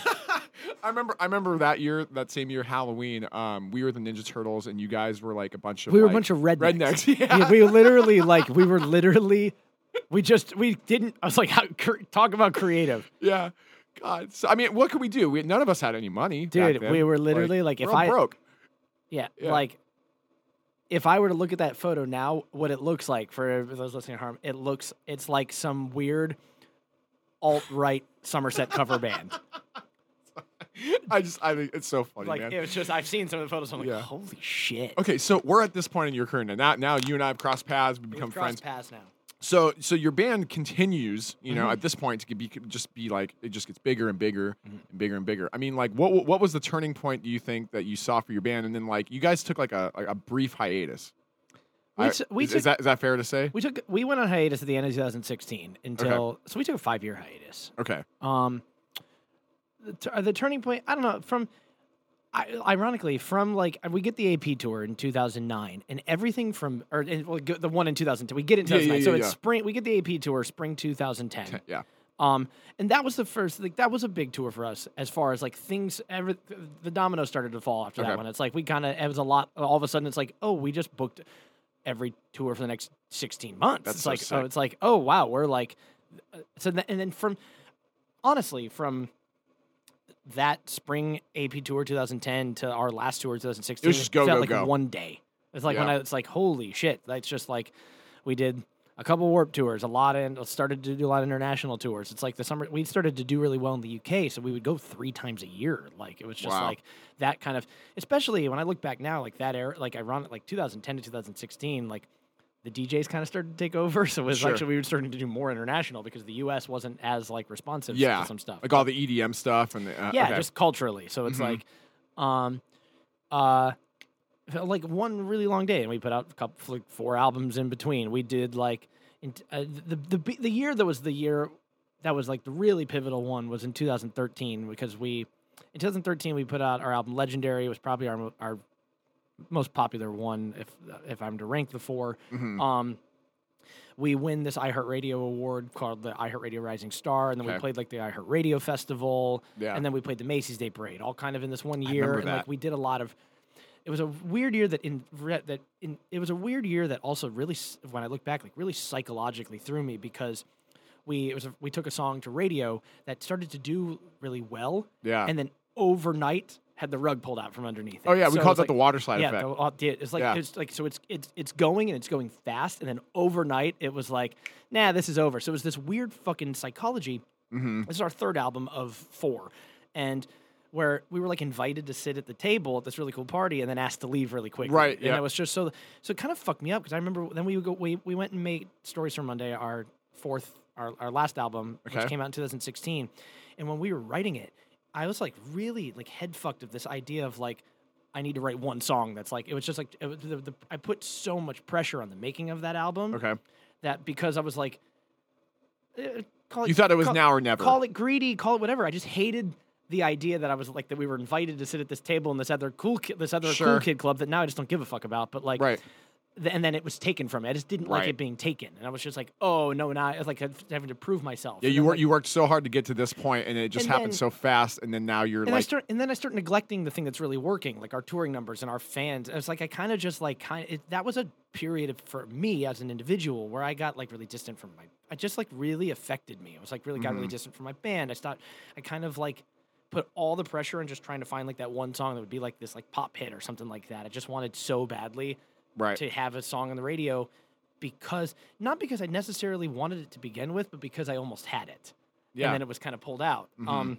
I remember that same year, Halloween. We were the Ninja Turtles, and you guys were like a bunch of We were a like, bunch of rednecks. Yeah. Yeah, we didn't. I was like, talk about creative. Yeah. God. So, I mean, what could we do? None of us had any money. back Dude, then. we were literally like, we're if all I broke. Yeah, Yeah. like if I were to look at that photo now, what it looks like for those listening at home, it's like some weird alt-right Somerset cover band. I think it's so funny, Like man. it was just I've seen some of the photos. I'm like, Yeah. holy shit. Okay, so we're at this point in your career now you and I have crossed paths, we've become We've crossed friends. paths now. So your band continues, Mm-hmm. at this point to be like it just gets bigger and bigger and bigger and bigger. I mean, like what was the turning point do you think that you saw for your band? And then like you guys took like a brief hiatus. Is that fair to say? We went on hiatus at the end of 2016 until so we took a 5-year hiatus. Okay. The turning point, I don't know, ironically, from like we get the AP tour in 2009, and everything the one in 2010, we get it in 2009. So it's spring. We get the AP tour spring 2010. Yeah. And that was the first. Like that was a big tour for us as far as like things. The dominoes started to fall after Okay. that one. It's like it was a lot. All of a sudden, it's like, oh, we just booked every tour for the next 16 months. That's It's so like sick. it's like, oh wow, we're like, and then from that spring AP tour 2010 to our last tour 2016, It was just go, felt go, like go. one day. It's like Yeah. it's like holy shit. That's just like we did a couple Warped tours, started to do a lot of international tours. It's like the summer we started to do really well in the UK, so we would go 3 times a year. Like it was just Wow. like that kind of, especially when I look back now, like that era, like ironic, like 2010 to 2016, like the DJs kind of started to take over. So it was Sure. actually we were starting to do more international because the U.S. wasn't as like responsive Yeah. to some stuff. Like all the EDM stuff and the, Yeah, okay. just culturally. So it's Mhm. like one really long day, and we put out a couple, like 4 albums in between. We did like the year that was the year that was like the really pivotal one was in 2013 because in 2013 we put out our album Legendary. It was probably our most popular one if I'm to rank the 4. Mhm. We win this iHeartRadio award called the iHeartRadio Rising Star, and then we Okay. played like the iHeartRadio Festival, Yeah. and then we played the Macy's Day Parade, all kind of in this one I year. remember And that. like we did a lot of. It was a weird year it was a weird year that also really, when I look back, like really psychologically threw me because we took a song to radio that started to do really well, Yeah. and then overnight had the rug pulled out from underneath it. Oh yeah, we So called it's that like, the water slide yeah, effect. it's like Yeah. so it's going and it's going fast, and then overnight it was like, nah, this is over. So it was this weird fucking psychology. Mhm. This is our 3rd album of 4, and where we were like invited to sit at the table at this really cool party, and then asked to leave really quickly. Right, And yeah. it was just so it kind of fucked me up because I remember then we went and made Stories from Monday, our last album, Okay. which came out in 2016, and when we were writing it, I was like really like head fucked of this idea of like I need to write one song that's like it was just like I put so much pressure on the making of that album Okay. that because I was like call it, You thought it was call, now or never. call it greedy, call it whatever. I just hated the idea that I was like that we were invited to sit at this table in this other cool Sure. kid club that now I just don't give a fuck about. But like, Right. and then it was taken from me. I just didn't like Right. it being taken, and I was just like, oh no, now it's like having to prove myself. Yeah, And you then, worked like, you worked so hard to get to this point, and it just And happened then- so fast, and then now you're and like, then I start neglecting the thing that's really working, like our touring numbers and our fans. It's like I kind of just like that was a period for me as an individual where I got like really distant from I just like really affected me. It was like really got really distant from my band. I kind of like put all the pressure on just trying to find like that one song that would be like this like pop hit or something like that. I just wanted so badly right. to have a song on the radio not because I necessarily wanted it to begin with, but because I almost had it. Yeah. And then it was kind of pulled out. Mhm.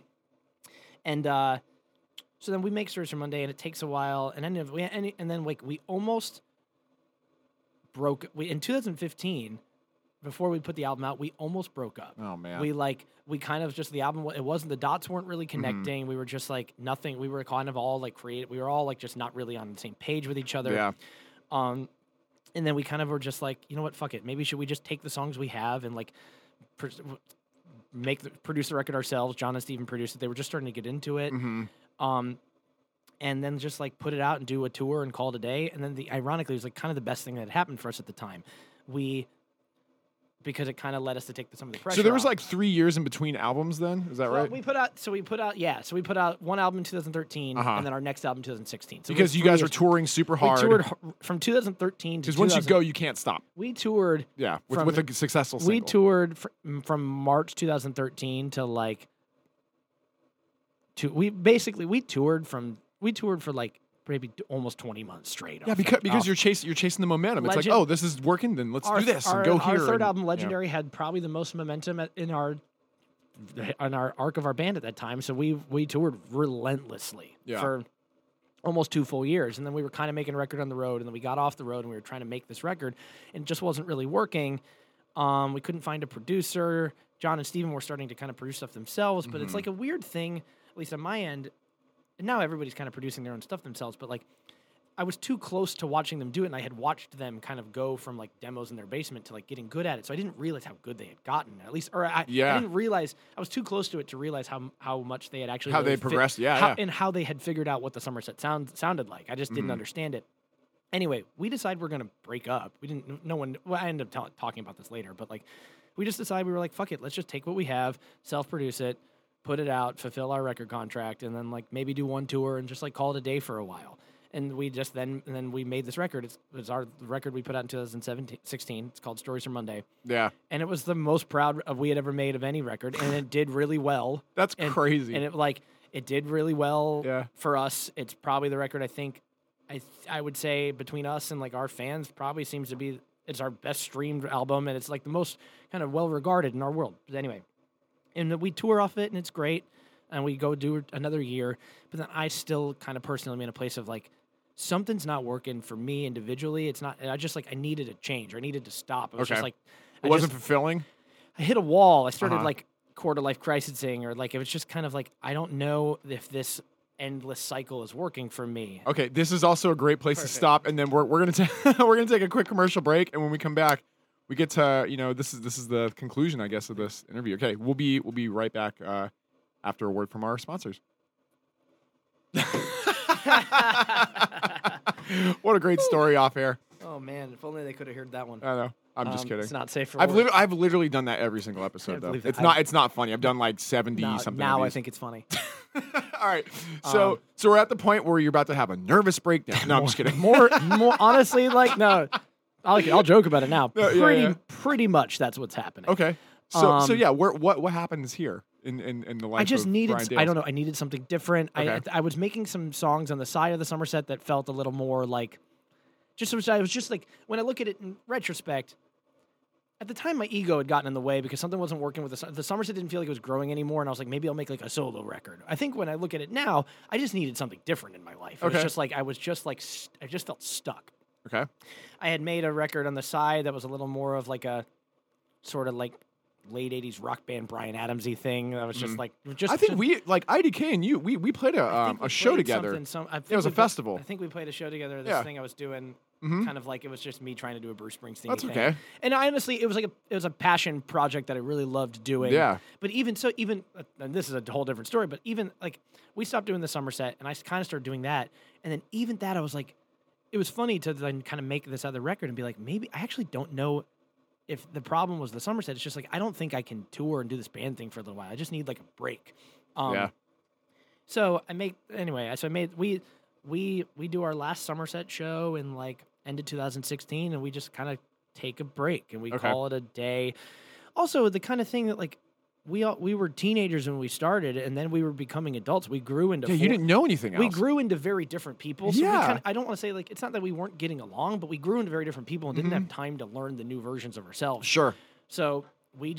So then we make Stories from Monday, and it takes a while, and then like we almost broke. In 2015, before we put the album out, we almost broke up. Oh man. We kind of just the album. It wasn't the dots weren't really connecting. We were just like nothing. We were kind of all like creative. We were all like just not really on the same page with each other. Yeah. And then we kind of were just like, you know what, fuck it. Maybe should we just take the songs we have and like produce the record ourselves? John and Steven produced it. They were just starting to get into it. Mhm. And then just like put it out and do a tour and call it a day. And then ironically, it was like kind of the best thing that had happened for us at the time. Because it kind of led us to take some of the pressure So there was off. like 3 years in between albums. Then is that Well, right? we put out one album in 2013 Uh-huh. and then our next album in 2016. So it Because was you 3 guys were years. touring super We hard. toured from 2013 to Because once you 2000 go, you can't stop. we toured Yeah, From- with a successful single. we toured from March 2013 to like we toured for like maybe almost 20 months straight. Yeah, off because off. you're chasing the momentum. It's Legend- like, oh, this is working. Then let's do this and go here. Our third and- album, yeah. Legendary, had probably the most momentum in our arc of our band at that time. So we toured relentlessly Yeah. for almost 2 full years, and then we were kind of making a record on the road, and then we got off the road and we were trying to make this record, and it just wasn't really working. We couldn't find a producer. John and Steven were starting to kind of produce stuff themselves, but it's like a weird thing, at least on my end. And now everybody's kind of producing their own stuff themselves, but like I was too close to watching them do it, and I had watched them kind of go from like demos in their basement to like getting good at it. So I didn't realize how good they had gotten, at least, or I didn't realize I was too close to it to realize how much they had actually How really they progressed, yeah. and how they had figured out what the Somerset sounded like. I just didn't understand it. Anyway, we decided we're going to break up. We didn't. No one. Well, I ended up talking about this later, but like we just decided we were like, fuck it, let's just take what we have, self-produce it, put it out, fulfill our record contract, and then like maybe do one tour and just like call it a day for a while. And we just then we made this record. It's our record we put out in 2016. It's called Stories from Monday, Yeah, and it was the most proud of we had ever made of any record, and it did really well. that's And- crazy. And it did really well Yeah. for us. It's probably the record I would say between us and like our fans probably seems to be it's our best streamed album, and it's like the most kind of well regarded in our world. But anyway, and we tour off it, and it's great, and we go do another year. But then I still kind of personally am in a place of like something's not working for me individually. It's not. I needed a change. Or I needed to stop. It was Okay. just like It wasn't fulfilling. I hit a wall. I started Uh-huh. like quarter life crisising, or like it was just kind of like I don't know if this endless cycle is working for me. Okay, this is also a great place Perfect. to stop, and then we're gonna we're gonna take a quick commercial break, and when we come back, we get to this is the conclusion, I guess, of this interview. Okay, we'll be right back after a word from our sponsors. What a great story off air. Oh man, if only they could have heard that one. I know. I'm just kidding. It's not safe for I've work. I've literally done that every single episode though. believe that. It's not funny. I've done like 70 No, something. now of I these. think it's funny. All right. So we're at the point where you're about to have a nervous breakdown. No, I'm just kidding. more honestly, like no, I'll joke about it now. No, yeah. Pretty much that's what's happening. Okay. So yeah, what happens here in the life I just of needed. Brian Dales? I don't know. I needed something different. Okay. I was making some songs on the side of the Somerset that felt a little more like. I was just like when I look at it in retrospect. At the time, my ego had gotten in the way because something wasn't working with the Somerset. Didn't feel like it was growing anymore, and I was like, maybe I'll make like a solo record. I think when I look at it now, I just needed something different in my life. It was Okay. just like I just felt stuck. Okay. I had made a record on the side that was a little more of like a sort of like late '80s rock band Bryan Adams-y thing. That was just like I think we like IDK and you we played a show together. It was a festival. I think we played a show together. This Yeah. thing I was doing, kind of like it was just me trying to do a Bruce Springsteen. That's thing. okay. And I honestly, it was a passion project that I really loved doing. Yeah. But even and this is a whole different story. But even like we stopped doing the Somerset, and I kind of started doing that, and then even that I was like, it was funny to then kind of make this other record and be like, maybe I actually don't know. If the problem was the Somerset, it's just like I don't think I can tour and do this band thing for a little while. I just need like a break. Yeah. So I made we do our last Somerset show in like end of 2016, and we just kind of take a break and we Okay. call it a day. Also, the kind of thing that like we were teenagers when we started, and then we were becoming adults. We grew into Yeah, you didn't know anything else. we grew into very different people. So Yeah. we I don't want to say like it's not that we weren't getting along, but we grew into very different people and didn't have time to learn the new versions of ourselves. Sure. So we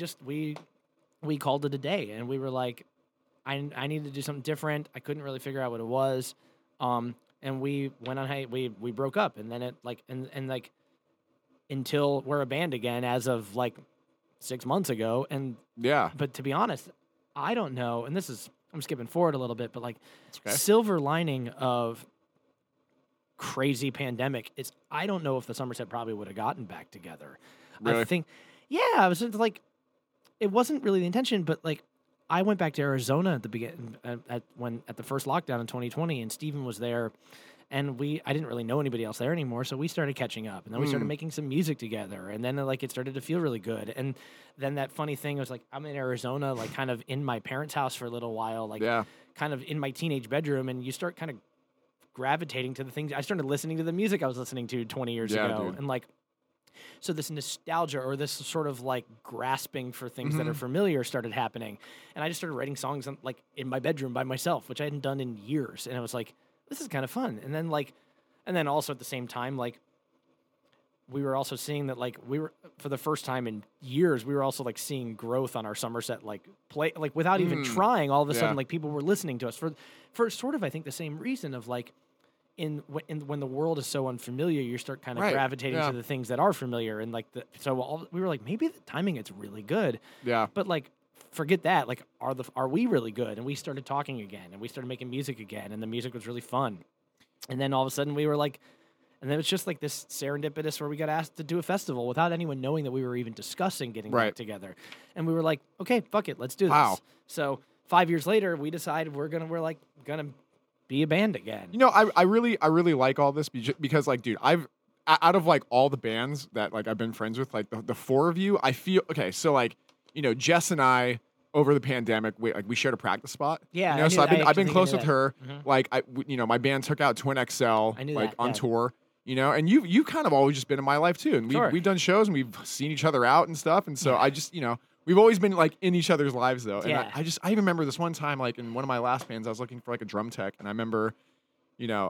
called it a day, and we were like, I needed to do something different. I couldn't really figure out what it was, and we went on. We broke up, and then it like and like until we're a band again as of like 6 months ago, and Yeah. but to be honest, I don't know. And I'm skipping forward a little bit, but like Okay. silver lining of crazy pandemic is I don't know if the Somerset probably would have gotten back together. Really? I think, yeah, I was just like, it wasn't really the intention, but like I went back to Arizona at the beginning at the first lockdown in 2020, and Steven was there. And I didn't really know anybody else there anymore, so we started catching up, and then we started making some music together, and then like it started to feel really good. And then that funny thing was like I'm in Arizona, like kind of in my parents' house for a little while, like Yeah. kind of in my teenage bedroom, and you start kind of gravitating to the things. I started listening to the music I was listening to 20 years Yeah, ago, dude. and like so this nostalgia or this sort of like grasping for things that are familiar started happening, and I just started writing songs like in my bedroom by myself, which I hadn't done in years, and I was like, this is kind of fun. And then also at the same time, like we were also seeing that like we were for the first time in years, we were also like seeing growth on our Somerset like play like without even trying. All of a sudden, Yeah. like people were listening to us for sort of I think the same reason of like when the world is so unfamiliar, you start kind of Right, gravitating yeah. to the things that are familiar, and like we were like maybe the timing it's really good, Yeah. but like forget that. Like, are we really good? And we started talking again, and we started making music again, and the music was really fun. And then all of a sudden, we were like, and then it's just like this serendipitous where we got asked to do a festival without anyone knowing that we were even discussing getting Right. back together. And we were like, okay, fuck it, let's do this. Wow. So 5 years later, we decided we're gonna be a band again. You know, I really like all this because like, dude, out of like all the bands that like I've been friends with, like the four of you, I feel okay. So like, you know, Jess and I over the pandemic, we shared a practice spot. Yeah, you know, I so knew- I've been I I've been actually close knew with that. her. Mhm. Like you know, my band took out Twin XL I knew like that, on yeah. tour. You know, and you kind of always just been in my life too, and Sure. we've done shows and we've seen each other out and stuff, and so I just, you know, we've always been like in each other's lives though. And Yeah. I even remember this one time, like in one of my last bands, I was looking for like a drum tech, and I remember, you know,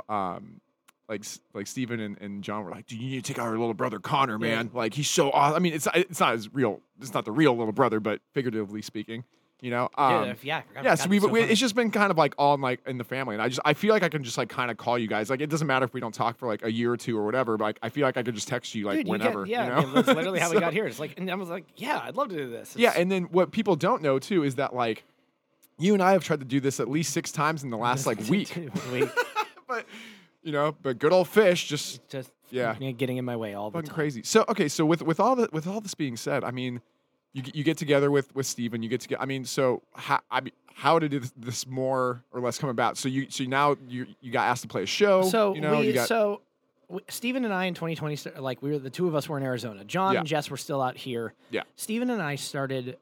like Steven and John were like, dude, you need to take out our little brother Connor, man. Like he's so awesome. I mean, it's not the real little brother, but figuratively speaking, You know, I forgot yeah. So it's so funny. it's just been kind of like all in the family, and I feel like I can just like kind of call you guys. Like it doesn't matter if we don't talk for like a year or two or whatever. But like, I feel like I could just text you like Dude, whenever. yeah, you know? I mean, that's literally how we got here. It's like, and I was like, yeah, I'd love to do this. Yeah, and then what people don't know too is that like you and I have tried to do this at least 6 times in the last like week. But but good old Fish just yeah, getting in my way all the fucking time. crazy. So okay, so with all this being said, I mean, you get together with Steven, you get together. I mean, so how did this more or less come about? So now you got asked to play a show. So Steven and I in 2020, like the two of us were in Arizona. John and Jess were still out here. Yeah. Steven and I started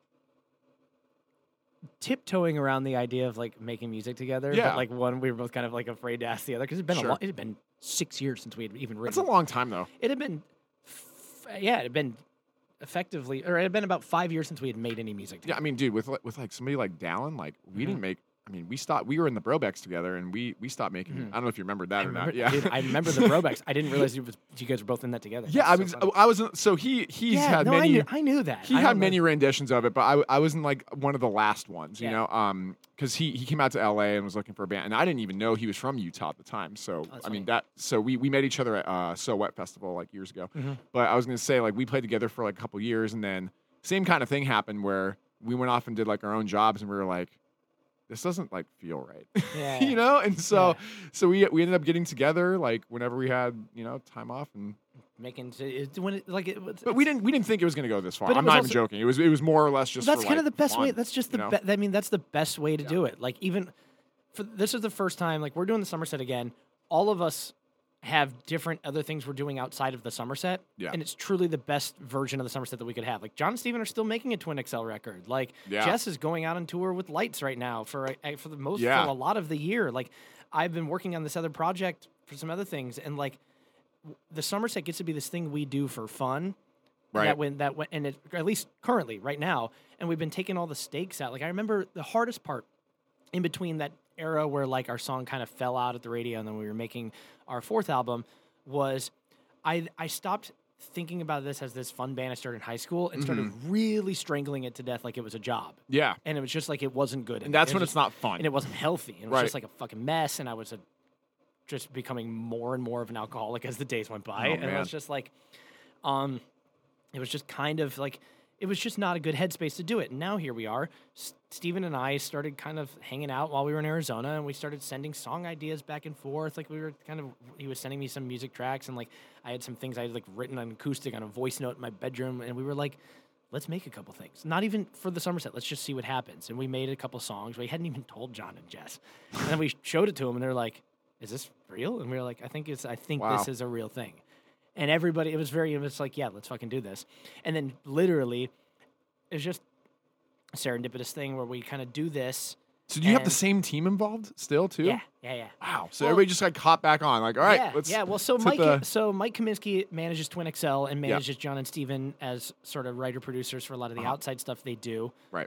tiptoeing around the idea of like making music together. Yeah. But like we were both kind of like afraid to ask the other because it had been 6 years since we had even written. That's a long time though. It had been, it had been effectively, or it had been about 5 years since we had made any music together. Yeah, I mean, dude, with like somebody like Dallin, like we didn't make. I mean, we were in the Brobex together, and we stopped making. I don't know if you remember that or not. Yeah, dude, I remember the Brobex. I didn't realize you guys were both in that together. Yeah, That's I was. So he's had many. I knew that. He had many renditions of it, but I wasn't like one of the last ones, you know, because he came out to LA and was looking for a band, and I didn't even know he was from Utah at the time. So I mean we met each other at So Wet Festival like years ago. But I was gonna say like we played together for like a couple years, and then same kind of thing happened where we went off and did like our own jobs, and we were like, this doesn't like feel right, you know? And so we ended up getting together like whenever we had, time off and making when it like it was. But we didn't think it was going to go this far. But I'm not even joking. It was more or less just that's for, kind like, of the best fun, way. That's just I mean, that's the best way to do it. Like even this is the first time like we're doing the Somerset again. All of us have different other things we're doing outside of the Somerset. Yeah. And it's truly the best version of the Somerset that we could have. Like John and Steven are still making a Twin XL record. Like Jess is going out on tour with Lights right now for a lot of the year. Like I've been working on this other project for some other things, and like the Somerset gets to be this thing we do for fun. Right. And it, at least currently right now, and we've been taking all the stakes out. Like I remember the hardest part in between that era where like our song kind of fell out at the radio and then we were making our 4th album was I stopped thinking about this as this fun band I started in high school and started really strangling it to death like it was a job. Yeah. And it was just like it wasn't good. And that's when it's not fun. And it wasn't healthy. It was just like a fucking mess, and I was just becoming more and more of an alcoholic as the days went by. And it was just like it was just kind of like it was just not a good headspace to do it. And now here we are. Steven and I started kind of hanging out while we were in Arizona, and we started sending song ideas back and forth. Like he was sending me some music tracks, and like I had some things I had like written on acoustic on a voice note in my bedroom, and we were like, let's make a couple things. Not even for the Somerset. Let's just see what happens. And we made a couple songs. We hadn't even told John and Jess. And then we showed it to them, and they're like, is this real? And we were like, I think this is a real thing. And everybody, it was like, yeah, let's fucking do this. And then literally, it was just a serendipitous thing where we kind of do this. So do you have the same team involved still too? Yeah. Wow. So everybody just like hop back on, like, all right, let's. Yeah. Well, so Mike Kaminsky manages Twin XL and manages John and Steven as sort of writer producers for a lot of the outside stuff they do. Right.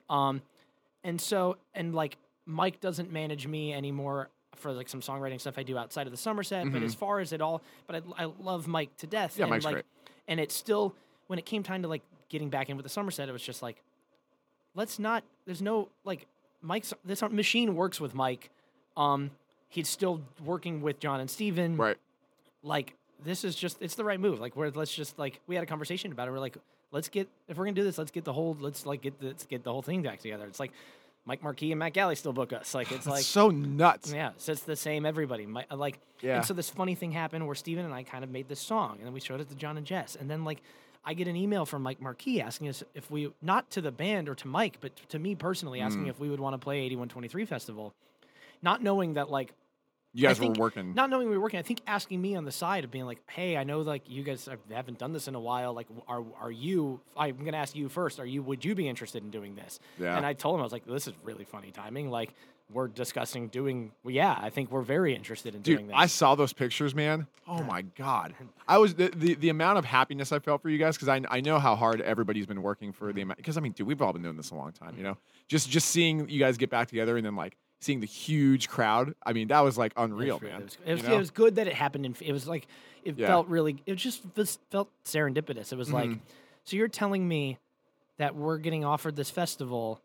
And like Mike doesn't manage me anymore for like some songwriting stuff I do outside of the Somerset. But as far as it all, but I love Mike to death. Yeah, and Mike's like, great. And it's still when it came time to like getting back in with the Somerset, it was just like, let's not. There's no like. This machine works with Mike. He's still working with John and Steven. Right. Like, this is just, it's the right move. Like, let's just, like, we had a conversation about it. We're like, if we're going to do this, let's get the whole thing back together. It's like, Mike Marquis and Matt Galley still book us. Like, it's like. So nuts. Yeah. So it's the same, everybody. And so this funny thing happened where Steven and I kind of made this song, and then we showed it to John and Jess. And then, like, I get an email from Mike Marquis asking us if we, not to the band or to Mike, but to me personally, asking if we would want to play 8123 Festival. Not knowing that, like, you guys were working. Not knowing we were working. I think asking me on the side of being like, hey, I know, like, you guys haven't done this in a while. Like, are you, I'm going to ask you first, would you be interested in doing this? Yeah. And I told him, I was like, this is really funny timing. Like, we're discussing I think we're very interested in doing this. I saw those pictures, man. Oh my God. I was the amount of happiness I felt for you guys, because I know how hard everybody's been working for the amount, because I mean, dude, we've all been doing this a long time, you know? Just seeing you guys get back together and then like seeing the huge crowd. I mean, that was like unreal, man. It was good that it happened, and it was like felt really. It just felt serendipitous. It was like, so you're telling me that we're getting offered this festival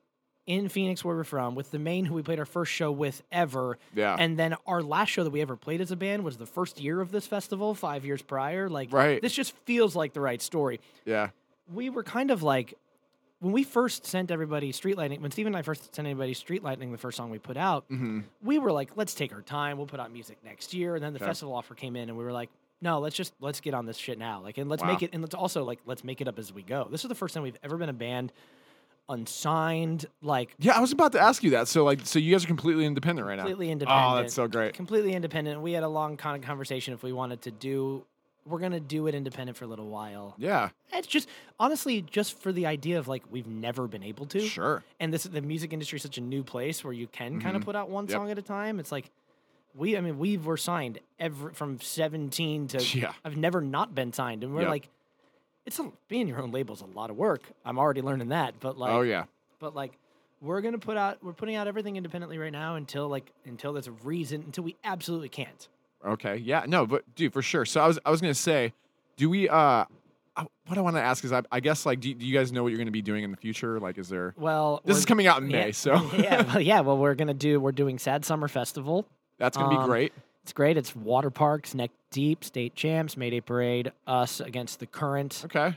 in Phoenix, where we're from, with the Maine, who we played our first show with ever. Yeah. And then our last show that we ever played as a band was the first year of this festival, 5 years prior. Like, Right. this just feels like the right story. Yeah. We were kind of like, when we first sent everybody Street Lightning, when Steve and I first sent everybody Street Lightning, the first song we put out, we were like, let's take our time. We'll put out music next year. And then the festival offer came in, and we were like, no, let's get on this shit now. Like, and let's make it, and let's also like, let's make it up as we go. This is the first time we've ever been a band unsigned, like Yeah, I was about to ask you that. So you guys are completely independent right now. completely independent. Oh, that's so great. Completely independent. We had a long kind of conversation if we wanted to do. We're gonna do it independent for a little while. Yeah. It's just honestly just for the idea of like we've never been able to. Sure. And the music industry is such a new place where you can kind of put out one Yep. song at a time. It's like we were signed from 17 to Yeah. I've never not been signed, and we're Yep. like, being your own label is a lot of work. I'm already learning that, but like, Oh yeah. but like we're putting out everything independently right now until there's a reason, until we absolutely can't. Okay. Yeah. No, but dude, for sure. So I was gonna say, do we? What I want to ask is, I guess like, do you guys know what you're gonna be doing in the future? Like, is there? Well, This is coming out in May, yeah, so Well, we're doing Sad Summer Festival. that's gonna be great. It's great. It's water parks, neck deep, state champs, Mayday Parade, us against the Current. Okay.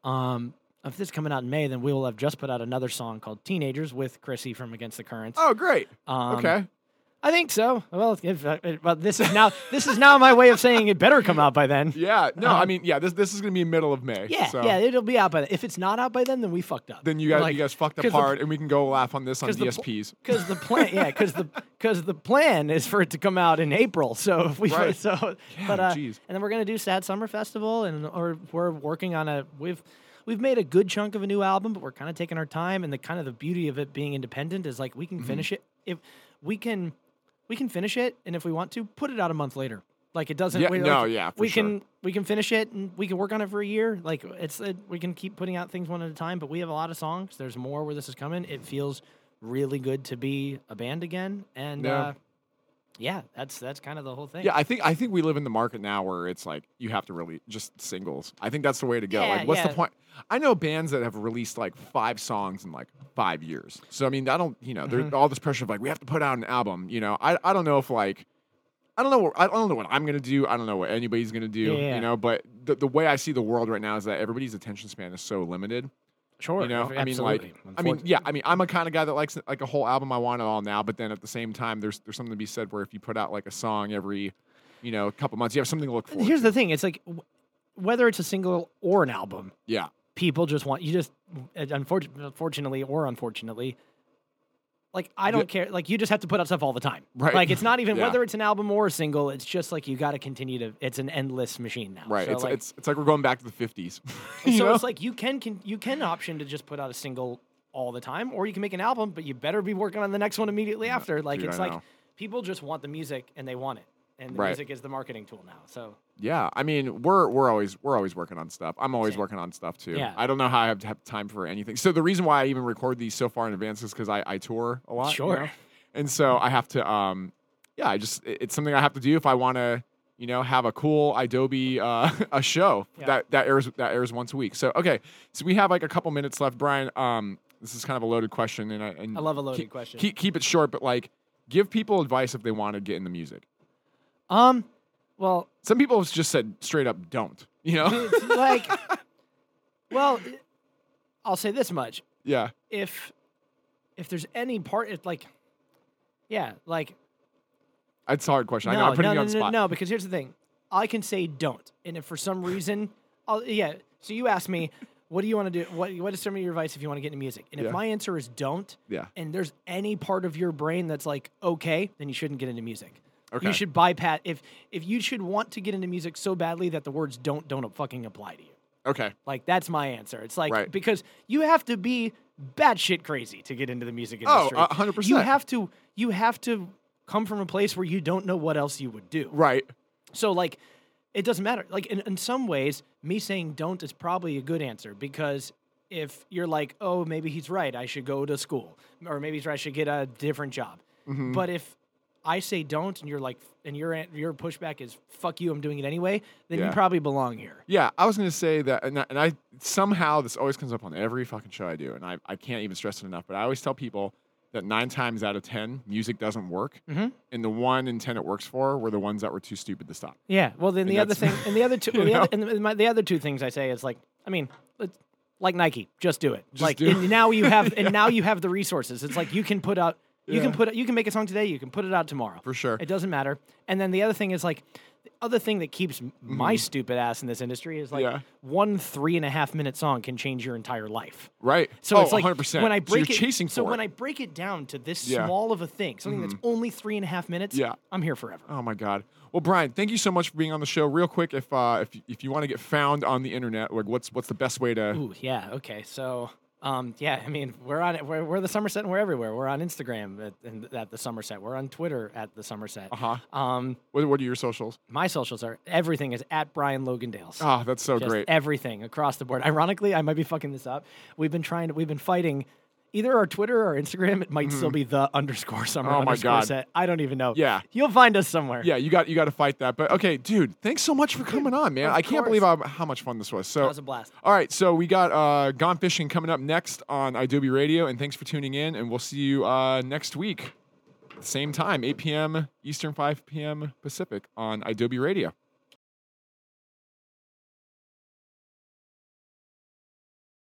If this is coming out in May, then we will have just put out another song called Teenagers with Chrissy from Against the Current. Oh, great. Okay. I think so. Well, this is now my way of saying it better come out by then. Yeah. No, I mean, yeah. This is gonna be middle of May. Yeah, so. yeah, it'll be out by then. If it's not out by then we fucked up. Then you guys fucked up 'cause hard, and we can go laugh on this on DSPs. Because the plan, because the plan is for it to come out in April. So if we, Right. and geez. then we're gonna do Sad Summer Festival, or we're working on we've made a good chunk of a new album, but we're kind of taking our time. And the beauty of it being independent is like we can finish it if we can finish it, and if we want to, put it out a month later. Like it doesn't. Yeah, for we sure. we can finish it, and we can work on it for a year. Like we can keep putting out things one at a time. But we have a lot of songs. There's more where this is coming. It feels really good to be a band again, and that's kind of the whole thing. Yeah, I think we live in the market now where it's like you have to really just singles. I think that's the way to go. Yeah, like, what's the yeah. point? I know bands that have released like 5 songs in like 5 years. So I mean, I don't, there's all this pressure of like we have to put out an album. I don't know if like I don't know what I'm gonna do. I don't know what anybody's gonna do. Yeah. But the way I see the world right now is that everybody's attention span is so limited. Sure. Absolutely. I'm a kind of guy that likes like a whole album. I want it all now, but then at the same time, there's something to be said where if you put out like a song every, couple months, you have something to look forward Here's to. the thing: it's like whether it's a single or an album, Yeah. people just want unfortunately or unfortunately. Like I don't care. Like you just have to put out stuff all the time. Right. Like it's not even Yeah. whether it's an album or a single. It's just like you got to continue to. It's an endless machine now. Right. So It's like we're going back to the 50s. it's like you can option to just put out a single all the time, or you can make an album, but you better be working on the next one immediately after. Like dude, it's I like know. people just want the music and they want it, and the Right. music is the marketing tool now. So Yeah, I mean, we're always working on stuff. I'm always Same. working on stuff too. Yeah. I don't know how I have time for anything. So the reason why I even record these so far in advance is because I tour a lot. Sure. And so I have to, it's something I have to do if I want to, have a cool Adobe a show Yeah. that airs once a week. So okay, so we have like a couple minutes left, Brian. This is kind of a loaded question, and I love a loaded question. Keep it short, but like give people advice if they want to get into music. Well, Some people have just said straight up, don't. it's like, well, I'll say this much: Yeah. if there's any part, it's like, yeah, like. It's a hard question. I know I'm putting you on the spot. No, because here's the thing. I can say don't. And if for some reason, so you ask me, what do you want to do? What is some of your advice if you want to get into music? And Yeah. if my answer is don't, Yeah. and there's any part of your brain that's like, okay, then you shouldn't get into music. Okay. You should bypass, if you should want to get into music so badly that the words don't fucking apply to you. Okay. Like, that's my answer. It's like, Right. because you have to be batshit crazy to get into the music Oh, industry. 100%. You have to come from a place where you don't know what else you would do. Right. So, like, it doesn't matter. Like, in some ways, me saying don't is probably a good answer, because if you're like, oh, maybe he's right, I should go to school, or maybe he's right, I should get a different job. Mm-hmm. But if I say don't, and you're like, and your pushback is fuck you, I'm doing it anyway, then you Yeah. probably belong here. Yeah, I was going to say that, and I somehow this always comes up on every fucking show I do, and I can't even stress it enough, but I always tell people that 9 times out of 10, music doesn't work, and the 1 in 10 it works for were the ones that were too stupid to stop. Yeah. Well, then the other thing, that's- and the other two, You know? the other two things I say is like, I mean, like Nike, just do it. Like, do it. and now you have, the resources. It's like you can put out, you Yeah. can make a song today, you can put it out tomorrow. For sure. It doesn't matter. And then the other thing is like, the other thing that keeps my stupid ass in this industry is like Yeah. one 3.5-minute song can change your entire life. Right. So it's like 100%. when I break so you're chasing for when it. I break it down to this Yeah. small of a thing, something that's only 3.5 minutes, Yeah. I'm here forever. Oh my God. Well, Brian, thank you so much for being on the show. Real quick, if you want to get found on the internet, like what's the best way to? Ooh, yeah. Okay. So, yeah. I mean, we're on it. We're the Somerset, and we're everywhere. We're on Instagram at the Somerset. We're on Twitter at the Somerset. What are your socials? My socials are everything is at Brian Logandales. Oh, that's so Just great. everything across the board. Ironically, I might be fucking this up. We've been fighting. Either our Twitter or Instagram, it might still be the _summer Oh my _ God. set. I don't even know. Yeah. You'll find us somewhere. Yeah, you got to fight that. But okay, dude, thanks so much for coming on, man. of I can't course. believe how much fun this was. So That was a blast. All right, so we got Gone Fishing coming up next on Adobe Radio, and thanks for tuning in. And we'll see you next week, same time, 8 p.m. Eastern, 5 p.m. Pacific on Adobe Radio.